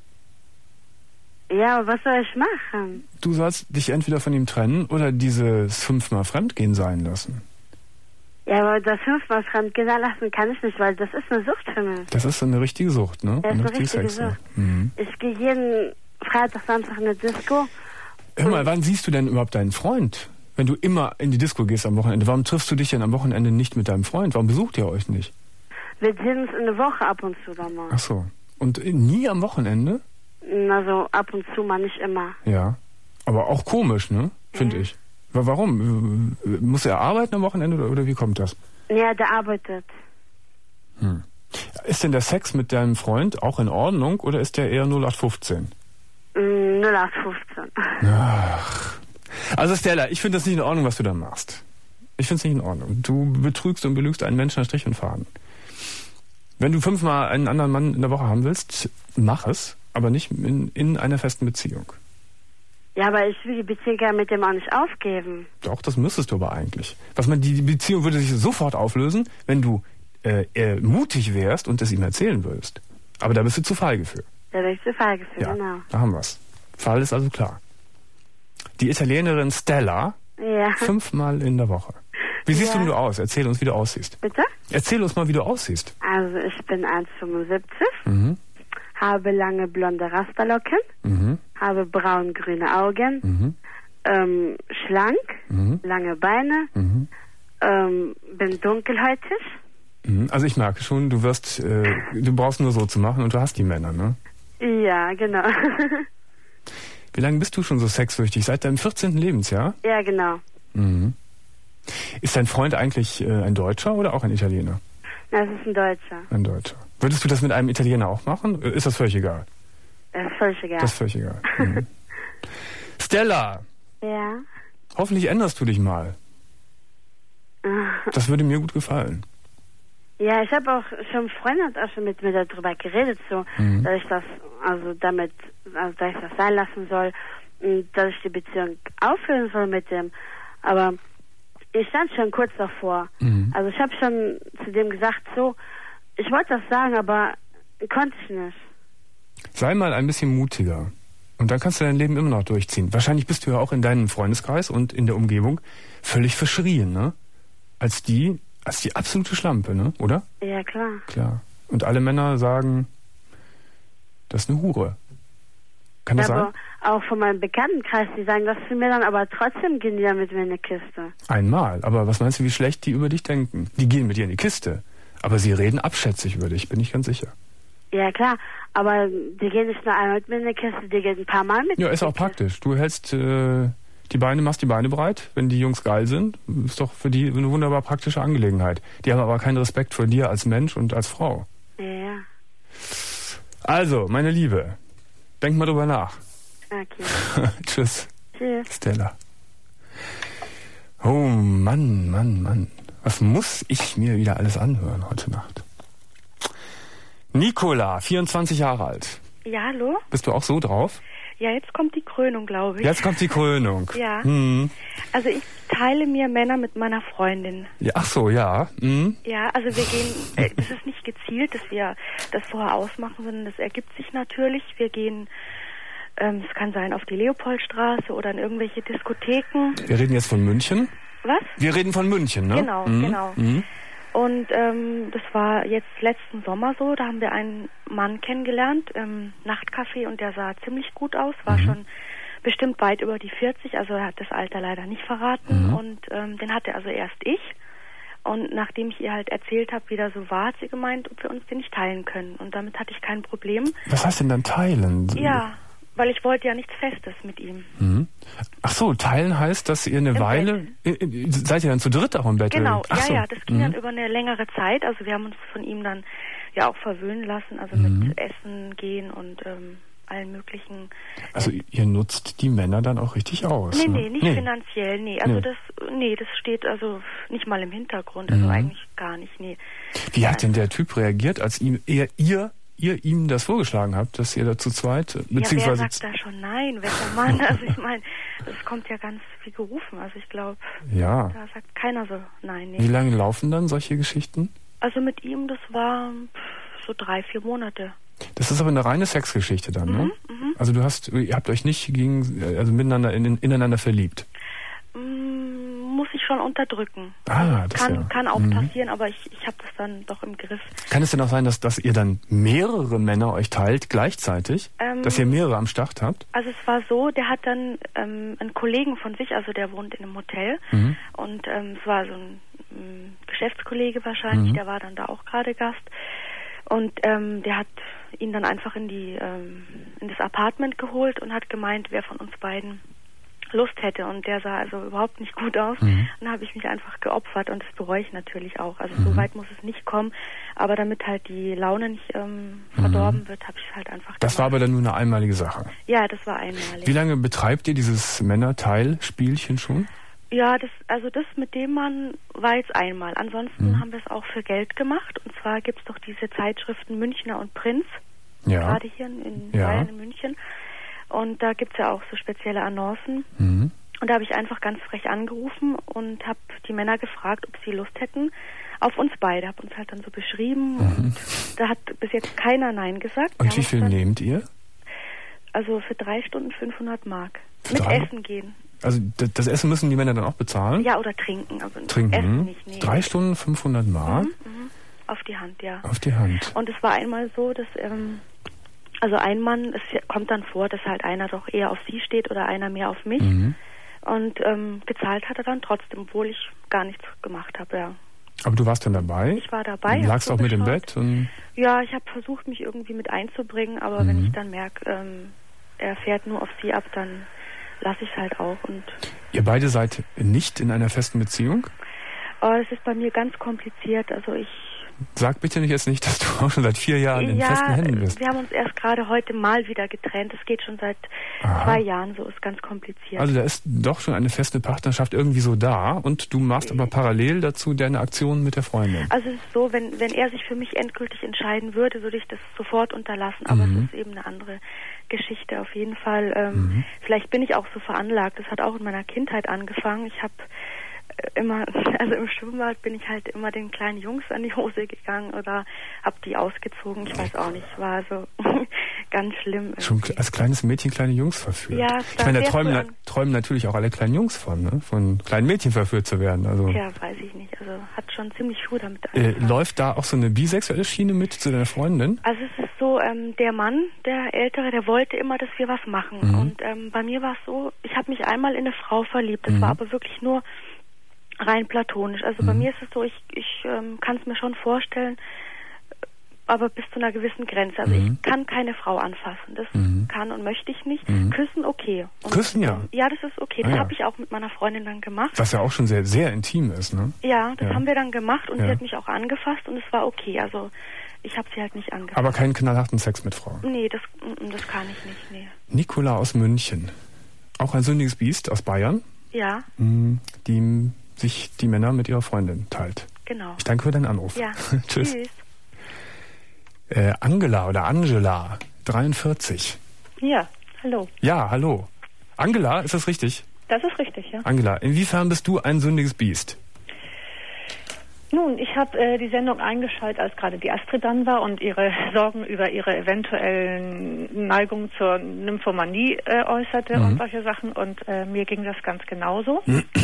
Ja, aber was soll ich machen? Du sollst dich entweder von ihm trennen oder dieses 5-mal Fremdgehen sein lassen. Ja, aber das 5-mal Fremdgehen lassen kann ich nicht, weil das ist eine Sucht für mich. Das ist so eine richtige Sucht, ne? Das ist eine richtige Sucht. Ich gehe jeden Freitag, Samstag in eine Disco. Hör mal, wann siehst du denn überhaupt deinen Freund? Wenn du immer in die Disco gehst am Wochenende, warum triffst du dich denn am Wochenende nicht mit deinem Freund? Warum besucht ihr euch nicht? Wir sehen uns in der Woche ab und zu dann mal. Ach so. Und nie am Wochenende? Also ab und zu mal, nicht immer. Ja. Aber auch komisch, ne? Finde ich. Warum? Muss er arbeiten am Wochenende oder wie kommt das? Ja, der arbeitet. Ist denn der Sex mit deinem Freund auch in Ordnung oder ist der eher 0815? 0815. Ach. Also Stella, ich finde das nicht in Ordnung, was du da machst. Ich finde es nicht in Ordnung. Du betrügst und belügst einen Menschen an Strich und Faden. Wenn du 5-mal einen anderen Mann in der Woche haben willst, mach es, aber nicht in einer festen Beziehung. Ja, aber ich will die Beziehung ja mit dem auch nicht aufgeben. Doch, das müsstest du aber eigentlich. Die Beziehung würde sich sofort auflösen, wenn du mutig wärst und es ihm erzählen würdest. Aber da bist du zu feige für. Da bin ich zu feige für, ja, genau. Da haben wir's. Fall ist also klar. Die Italienerin Stella, 5-mal in der Woche. Wie siehst du aus? Erzähl uns, wie du aussiehst. Bitte? Erzähl uns mal, wie du aussiehst. Also ich bin 1,75, habe lange blonde Rasterlocken, habe braun-grüne Augen, schlank, lange Beine, bin dunkelhäutig. Also ich merke schon, du brauchst nur so zu machen und du hast die Männer, ne? Ja, genau. Wie lange bist du schon so sexsüchtig? Seit deinem 14. Lebensjahr? Ja, genau. Ist dein Freund eigentlich ein Deutscher oder auch ein Italiener? Das ist ein Deutscher. Ein Deutscher. Würdest du das mit einem Italiener auch machen? Ist das völlig egal? Das ist völlig egal. Das ist völlig egal. Stella! Ja? Hoffentlich änderst du dich mal. Das würde mir gut gefallen. Ja, ich habe auch schon Freunde auch schon mit mir darüber geredet, so, dass ich das sein lassen soll, dass ich die Beziehung aufhören soll mit dem. Aber ich stand schon kurz davor. Also ich habe schon zu dem gesagt, so, ich wollte das sagen, aber konnte ich nicht. Sei mal ein bisschen mutiger. Und dann kannst du dein Leben immer noch durchziehen. Wahrscheinlich bist du ja auch in deinem Freundeskreis und in der Umgebung völlig verschrien, ne? Als die absolute Schlampe, ne? Oder? Ja, klar. Klar. Und alle Männer sagen, das ist eine Hure. Kann das sein? Aber auch von meinem Bekanntenkreis, die sagen das zu mir dann, aber trotzdem gehen die ja mit mir in eine Kiste. Einmal. Aber was meinst du, wie schlecht die über dich denken? Die gehen mit dir in die Kiste. Aber sie reden abschätzig über dich, bin ich ganz sicher. Ja, klar. Aber die gehen nicht nur einmal mit mir in eine Kiste, die gehen ein paar Mal mit mir. Ja, ist auch praktisch. Du hältst machst die Beine breit, wenn die Jungs geil sind. Ist doch für die eine wunderbar praktische Angelegenheit. Die haben aber keinen Respekt vor dir als Mensch und als Frau. Ja. Also, meine Liebe, denk mal drüber nach. Okay. Tschüss. Tschüss. Stella. Oh Mann. Was muss ich mir wieder alles anhören heute Nacht? Nicola, 24 Jahre alt. Ja, hallo? Bist du auch so drauf? Ja, jetzt kommt die Krönung, glaube ich. Jetzt kommt die Krönung. Ja. Hm. Also ich teile mir Männer mit meiner Freundin. Ja, ach so, ja. Hm. Ja, also wir gehen, das ist nicht gezielt, dass wir das vorher ausmachen, sondern das ergibt sich natürlich. Wir gehen, es kann sein, auf die Leopoldstraße oder in irgendwelche Diskotheken. Wir reden jetzt von München? Was? Wir reden von München, ne? Genau, genau. Und das war jetzt letzten Sommer so, da haben wir einen Mann kennengelernt im Nachtcafé und der sah ziemlich gut aus, war schon bestimmt weit über die 40, also er hat das Alter leider nicht verraten und den hatte also erst ich. Und nachdem ich ihr halt erzählt habe, wie das so war, hat sie gemeint, ob wir uns den nicht teilen können. Und damit hatte ich kein Problem. Was heißt denn dann teilen? Ja, weil ich wollte ja nichts Festes mit ihm. Ach so, teilen heißt, dass ihr eine Weile... Seid ihr dann zu dritt auch im Bett? Genau, Ach so. ja, das ging dann über eine längere Zeit. Also wir haben uns von ihm dann ja auch verwöhnen lassen, also mit Essen gehen und allen möglichen... Also ihr nutzt die Männer dann auch richtig aus? Nee, nicht finanziell, nee. Also das steht also nicht mal im Hintergrund, also eigentlich gar nicht, nee. Wie hat denn der Typ reagiert, als ihr ihm das vorgeschlagen habt, dass ihr da zu zweit, beziehungsweise... Ja, wer sagt da schon nein, welcher Mann? Also ich meine, das kommt ja ganz wie gerufen. Also ich glaube, da sagt keiner so nein. Nee. Wie lange laufen dann solche Geschichten? Also mit ihm, das war so 3-4 Monate. Das ist aber eine reine Sexgeschichte dann, ne? Also ihr habt euch nicht miteinander ineinander verliebt? Muss ich schon unterdrücken. Kann auch passieren, aber ich habe das dann doch im Griff. Kann es denn auch sein, dass ihr dann mehrere Männer euch teilt gleichzeitig? Dass ihr mehrere am Start habt? Also es war so, der hat dann einen Kollegen von sich, also der wohnt in einem Hotel und es war so ein Geschäftskollege wahrscheinlich, der war dann da auch gerade Gast und der hat ihn dann einfach in das Apartment geholt und hat gemeint, wer von uns beiden Lust hätte und der sah also überhaupt nicht gut aus. Dann habe ich mich einfach geopfert und das bereue ich natürlich auch. Also so weit muss es nicht kommen, aber damit halt die Laune nicht verdorben wird, habe ich es halt einfach Das gemacht. war aber dann nur eine einmalige Sache? Ja, das war einmalig. Wie lange betreibt ihr dieses Männerteil-Spielchen schon? Ja, das mit dem Mann war jetzt einmal. Ansonsten haben wir es auch für Geld gemacht und zwar gibt es doch diese Zeitschriften Münchner und Prinz, gerade hier in Bayern, in München. Und da gibt's ja auch so spezielle Annoncen. Und da habe ich einfach ganz frech angerufen und habe die Männer gefragt, ob sie Lust hätten auf uns beide. Habe uns halt dann so beschrieben und da hat bis jetzt keiner Nein gesagt. Und wie viel nehmt ihr? Also für 3 Stunden 500 Mark. Für mit Essen gehen. Also das Essen müssen die Männer dann auch bezahlen? Ja, oder trinken. Aber trinken? Essen nicht, nee. 3 Stunden 500 Mark? Auf die Hand, ja. Auf die Hand. Und es war einmal so, dass... Also ein Mann, es kommt dann vor, dass halt einer doch eher auf sie steht oder einer mehr auf mich. Und gezahlt hat er dann trotzdem, obwohl ich gar nichts gemacht habe, ja. Aber du warst dann dabei? Ich war dabei. Du lagst auch mit im Bett? Und ja, ich habe versucht, mich irgendwie mit einzubringen, aber wenn ich dann merke, er fährt nur auf sie ab, dann lasse ich es halt auch. Und ihr beide seid nicht in einer festen Beziehung? Das ist bei mir ganz kompliziert, also Sag bitte jetzt nicht, dass du auch schon seit 4 Jahren in festen Händen bist. Wir haben uns erst gerade heute mal wieder getrennt. Es geht schon seit 2 Jahren so, ist ganz kompliziert. Also da ist doch schon eine feste Partnerschaft irgendwie so da und du machst aber parallel dazu deine Aktionen mit der Freundin. Also es ist so, wenn er sich für mich endgültig entscheiden würde, würde ich das sofort unterlassen, aber es ist eben eine andere Geschichte auf jeden Fall. Vielleicht bin ich auch so veranlagt, das hat auch in meiner Kindheit angefangen. Ich habe immer, also im Schwimmbad bin ich halt immer den kleinen Jungs an die Hose gegangen oder hab die ausgezogen. Ich weiß auch nicht, war so ganz schlimm. Irgendwie. Schon als kleines Mädchen kleine Jungs verführt. Ja, ich meine, da träumen natürlich auch alle kleinen Jungs von kleinen Mädchen verführt zu werden. Also ja, weiß ich nicht. Also hat schon ziemlich früh damit angefangen. Läuft da auch so eine bisexuelle Schiene mit zu deiner Freundin? Also es ist so, der Mann, der Ältere, der wollte immer, dass wir was machen. Und bei mir war es so, ich habe mich einmal in eine Frau verliebt. Das war aber wirklich nur rein platonisch. Also bei mir ist es so, ich kann es mir schon vorstellen, aber bis zu einer gewissen Grenze. Also ich kann keine Frau anfassen. Das kann und möchte ich nicht. Küssen, okay. Und Küssen, ja? Ja, das ist okay. Das habe ich auch mit meiner Freundin dann gemacht. Was ja auch schon sehr, sehr intim ist, ne? Ja, das haben wir dann gemacht und sie hat mich auch angefasst und es war okay. Also ich habe sie halt nicht angefasst. Aber keinen knallharten Sex mit Frauen? Nee, das kann ich nicht, nee. Nicola aus München. Auch ein sündiges Biest aus Bayern? Ja. Die sich die Männer mit ihrer Freundin teilt. Genau. Ich danke für deinen Anruf. Ja. Tschüss. Angela oder Angela, 43. Ja, hallo. Ja, hallo. Angela, ist das richtig? Das ist richtig, ja. Angela, inwiefern bist du ein sündiges Biest? Nun, ich habe die Sendung eingeschaltet, als gerade die Astrid dann war und ihre Sorgen über ihre eventuellen Neigung zur Nymphomanie äußerte und solche Sachen. Und mir ging das ganz genauso.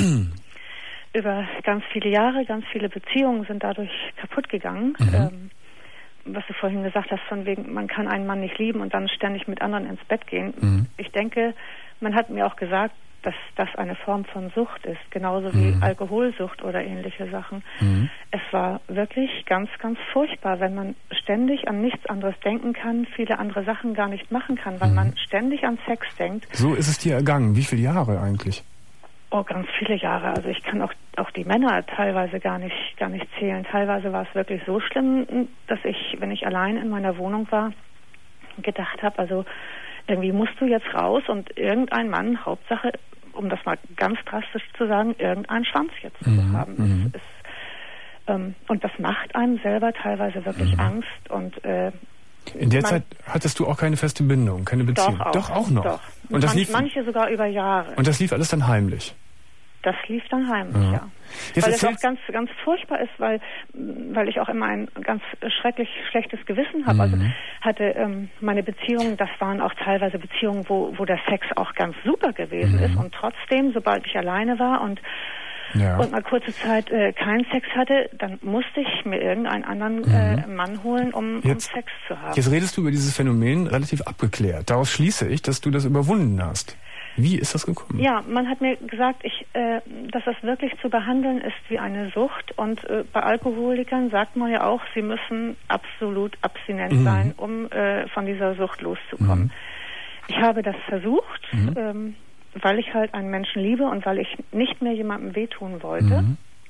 Über ganz viele Jahre, ganz viele Beziehungen sind dadurch kaputt gegangen. Was du vorhin gesagt hast, von wegen, man kann einen Mann nicht lieben und dann ständig mit anderen ins Bett gehen. Ich denke, man hat mir auch gesagt, dass das eine Form von Sucht ist, genauso wie Alkoholsucht oder ähnliche Sachen. Es war wirklich ganz, ganz furchtbar, wenn man ständig an nichts anderes denken kann, viele andere Sachen gar nicht machen kann, weil man ständig an Sex denkt. So ist es dir ergangen. Wie viele Jahre eigentlich? Oh, ganz viele Jahre. Also ich kann auch die Männer teilweise gar nicht zählen. Teilweise war es wirklich so schlimm, dass ich, wenn ich allein in meiner Wohnung war, gedacht habe, also irgendwie musst du jetzt raus und irgendein Mann, Hauptsache, um das mal ganz drastisch zu sagen, irgendeinen Schwanz jetzt zu haben. Und das macht einem selber teilweise wirklich Angst. Und in der Zeit hattest du auch keine feste Bindung, keine Beziehung? Doch auch noch? Doch. Und das lief, manche sogar über Jahre. Und das lief alles dann heimlich? Das lief dann heimlich, ja. Weil es auch ganz, ganz furchtbar ist, weil ich auch immer ein ganz schrecklich schlechtes Gewissen habe. Also hatte meine Beziehungen, das waren auch teilweise Beziehungen, wo der Sex auch ganz super gewesen ist. Und trotzdem, sobald ich alleine war und mal kurze Zeit keinen Sex hatte, dann musste ich mir irgendeinen anderen Mann holen, um Sex zu haben. Jetzt redest du über dieses Phänomen relativ abgeklärt. Daraus schließe ich, dass du das überwunden hast. Wie ist das gekommen? Ja, man hat mir gesagt, dass das wirklich zu behandeln ist wie eine Sucht. Und bei Alkoholikern sagt man ja auch, sie müssen absolut abstinent sein, um von dieser Sucht loszukommen. Ich habe das versucht, weil ich halt einen Menschen liebe und weil ich nicht mehr jemandem wehtun wollte.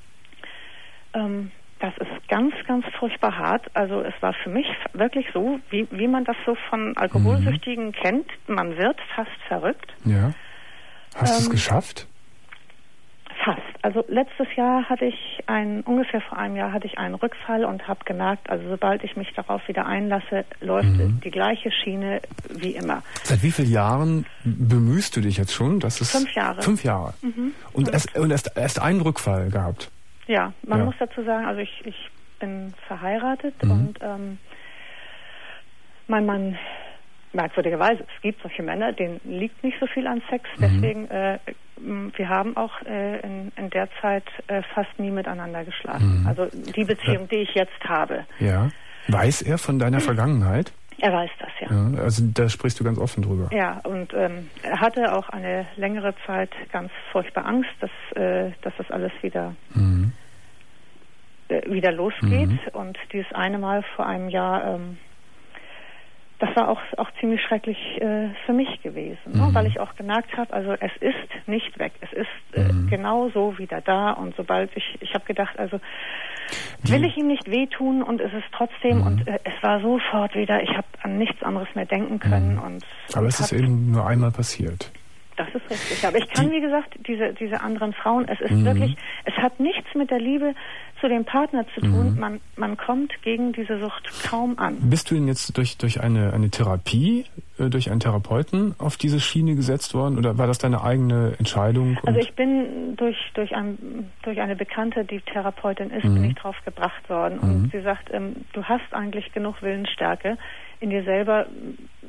Das ist ganz, ganz furchtbar hart. Also es war für mich wirklich so, wie man das so von Alkoholsüchtigen kennt. Man wird fast verrückt. Ja. Hast du es geschafft? Fast. Also letztes Jahr ungefähr vor einem Jahr hatte ich einen Rückfall und habe gemerkt, also sobald ich mich darauf wieder einlasse, läuft die gleiche Schiene wie immer. Seit wie vielen Jahren bemühst du dich jetzt schon? 5 Jahre. 5 Jahre. Und erst einen Rückfall gehabt? Ja, man muss dazu sagen, also ich bin verheiratet und mein Mann, merkwürdigerweise, es gibt solche Männer, denen liegt nicht so viel an Sex, deswegen, wir haben auch in der Zeit fast nie miteinander geschlafen. Also die Beziehung, die ich jetzt habe. Ja. Weiß er von deiner Vergangenheit? Er weiß das, ja. Also da sprichst du ganz offen drüber. Ja, und er hatte auch eine längere Zeit ganz furchtbar Angst, dass das alles wieder losgeht. Und dieses eine Mal vor einem Jahr, das war auch ziemlich schrecklich für mich gewesen, ne? Weil ich auch gemerkt habe, also es ist nicht weg, es ist genau so wieder da. Und sobald ich habe gedacht, also will ich ihm nicht wehtun und es ist trotzdem und es war sofort wieder, ich habe an nichts anderes mehr denken können. Aber es ist eben nur einmal passiert. Das ist richtig. Aber ich kann, wie gesagt, diese anderen Frauen, es ist wirklich, es hat nichts mit der Liebe zu dem Partner zu tun. Man kommt gegen diese Sucht kaum an. Bist du denn jetzt durch eine Therapie, durch einen Therapeuten auf diese Schiene gesetzt worden oder war das deine eigene Entscheidung? Also ich bin durch eine Bekannte, die Therapeutin ist, bin ich drauf gebracht worden. Und sie sagt, du hast eigentlich genug Willensstärke in dir selber,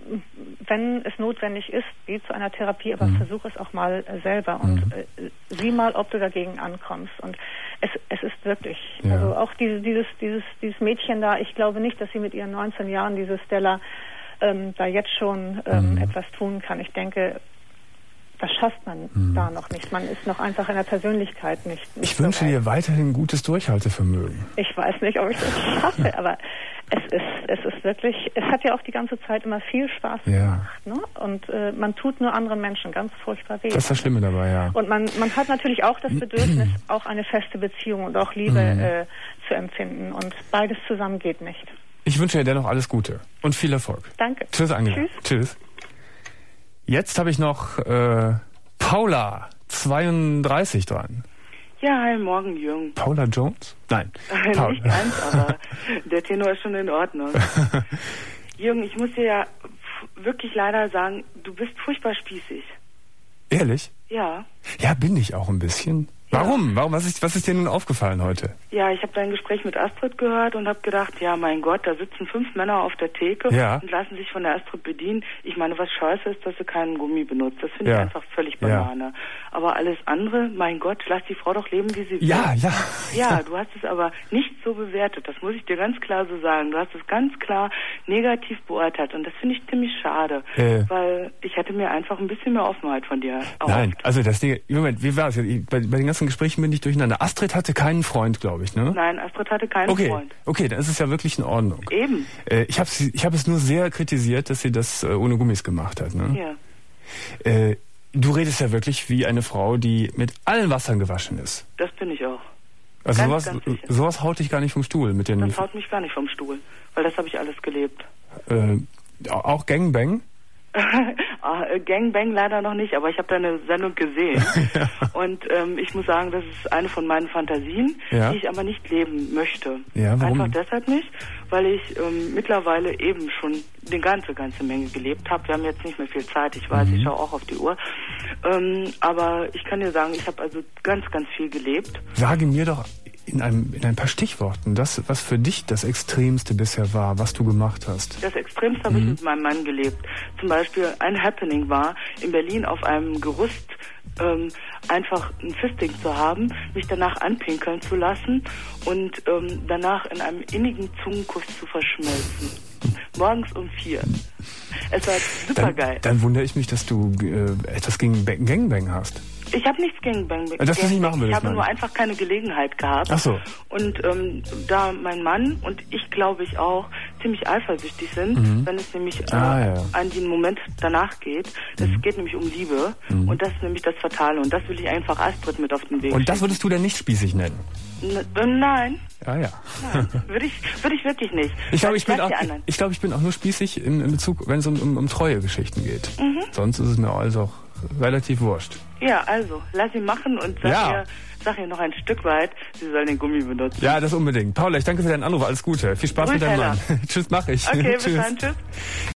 wenn es notwendig ist, geh zu einer Therapie, aber versuch es auch mal selber und sieh mal, ob du dagegen ankommst. Und es ist wirklich, also auch dieses Mädchen da, ich glaube nicht, dass sie mit ihren 19 Jahren, diese Stella, da jetzt schon etwas tun kann. Ich denke, das schafft man da noch nicht. Man ist noch einfach in der Persönlichkeit nicht ich wünsche dir weiterhin gutes Durchhaltevermögen. Ich weiß nicht, ob ich das schaffe, aber es ist wirklich, es hat ja auch die ganze Zeit immer viel Spaß gemacht. Ne? Und man tut nur anderen Menschen ganz furchtbar weh. Das ist das Schlimme dabei, ja. Und man hat natürlich auch das Bedürfnis, auch eine feste Beziehung und auch Liebe zu empfinden. Und beides zusammen geht nicht. Ich wünsche dir dennoch alles Gute und viel Erfolg. Danke. Tschüss, Angela. Tschüss. Jetzt habe ich noch Paula, 32 dran. Ja, hi, morgen, Jürgen. Paula Jones? Nein. Nicht ganz, aber der Tenor ist schon in Ordnung. Jürgen, ich muss dir ja wirklich leider sagen, du bist furchtbar spießig. Ehrlich? Ja. Ja, bin ich auch ein bisschen. Warum? Was ist dir nun aufgefallen heute? Ja, ich habe dein Gespräch mit Astrid gehört und habe gedacht, ja, mein Gott, da sitzen 5 Männer auf der Theke und lassen sich von der Astrid bedienen. Ich meine, was scheiße ist, dass sie keinen Gummi benutzt. Das finde ich einfach völlig Banane. Aber alles andere, mein Gott, lass die Frau doch leben, wie sie will. Ja, du hast es aber nicht so bewertet. Das muss ich dir ganz klar so sagen. Du hast es ganz klar negativ beurteilt und das finde ich ziemlich schade, weil ich hätte mir einfach ein bisschen mehr Offenheit von dir erhofft. Nein, also das Ding, Moment, wie war es jetzt? Bei den ganzen Gesprächen bin ich durcheinander. Astrid hatte keinen Freund, glaube ich, ne? Nein, Astrid hatte keinen Freund. Okay, dann ist es ja wirklich in Ordnung. Eben. Ich hab es nur sehr kritisiert, dass sie das ohne Gummis gemacht hat, ne? Ja. Du redest ja wirklich wie eine Frau, die mit allen Wassern gewaschen ist. Das bin ich auch. Also sowas haut dich gar nicht vom Stuhl. Das haut mich gar nicht vom Stuhl, weil das habe ich alles gelebt. Auch Gangbang? Gangbang leider noch nicht, aber ich habe deine Sendung gesehen und ich muss sagen, das ist eine von meinen Fantasien, die ich aber nicht leben möchte. Ja, warum? Einfach deshalb nicht, weil ich mittlerweile eben schon eine ganze Menge gelebt habe. Wir haben jetzt nicht mehr viel Zeit, ich weiß, ich schaue auch auf die Uhr, aber ich kann dir sagen, ich habe also ganz viel gelebt. Sage mir doch in ein paar Stichworten, das, was für dich das Extremste bisher war, was du gemacht hast. Das Extremste habe ich mit meinem Mann gelebt. Zum Beispiel ein Happening war, in Berlin auf einem Gerüst einfach ein Fisting zu haben, mich danach anpinkeln zu lassen und danach in einem innigen Zungenkuss zu verschmelzen. Morgens um 4. Es war super geil. Dann wundere ich mich, dass du etwas gegen Gangbang hast. Ich habe nichts gegen Bang. Dass du nicht machen willst, ich habe nur einfach keine Gelegenheit gehabt. Ach so. Und da mein Mann und ich, glaube ich, auch ziemlich eifersüchtig sind, wenn es nämlich an den Moment danach geht. Es geht nämlich um Liebe und das ist nämlich das Fatale und das will ich einfach Astrid mit auf den Weg Und das würdest du denn nicht spießig nennen? Nein. Ah ja. Nein, würde ich wirklich nicht. Ich glaube, ich bin auch nur spießig in Bezug, wenn es um Treuegeschichten geht. Sonst ist es mir also auch relativ wurscht. Ja, also, lass ihn machen und sag ihr noch ein Stück weit, sie soll den Gummi benutzen. Ja, das unbedingt. Paula, ich danke für deinen Anruf. Alles Gute. Viel Spaß mit deinem Mann. Tschüss, mach ich. Okay, bis dann. Tschüss.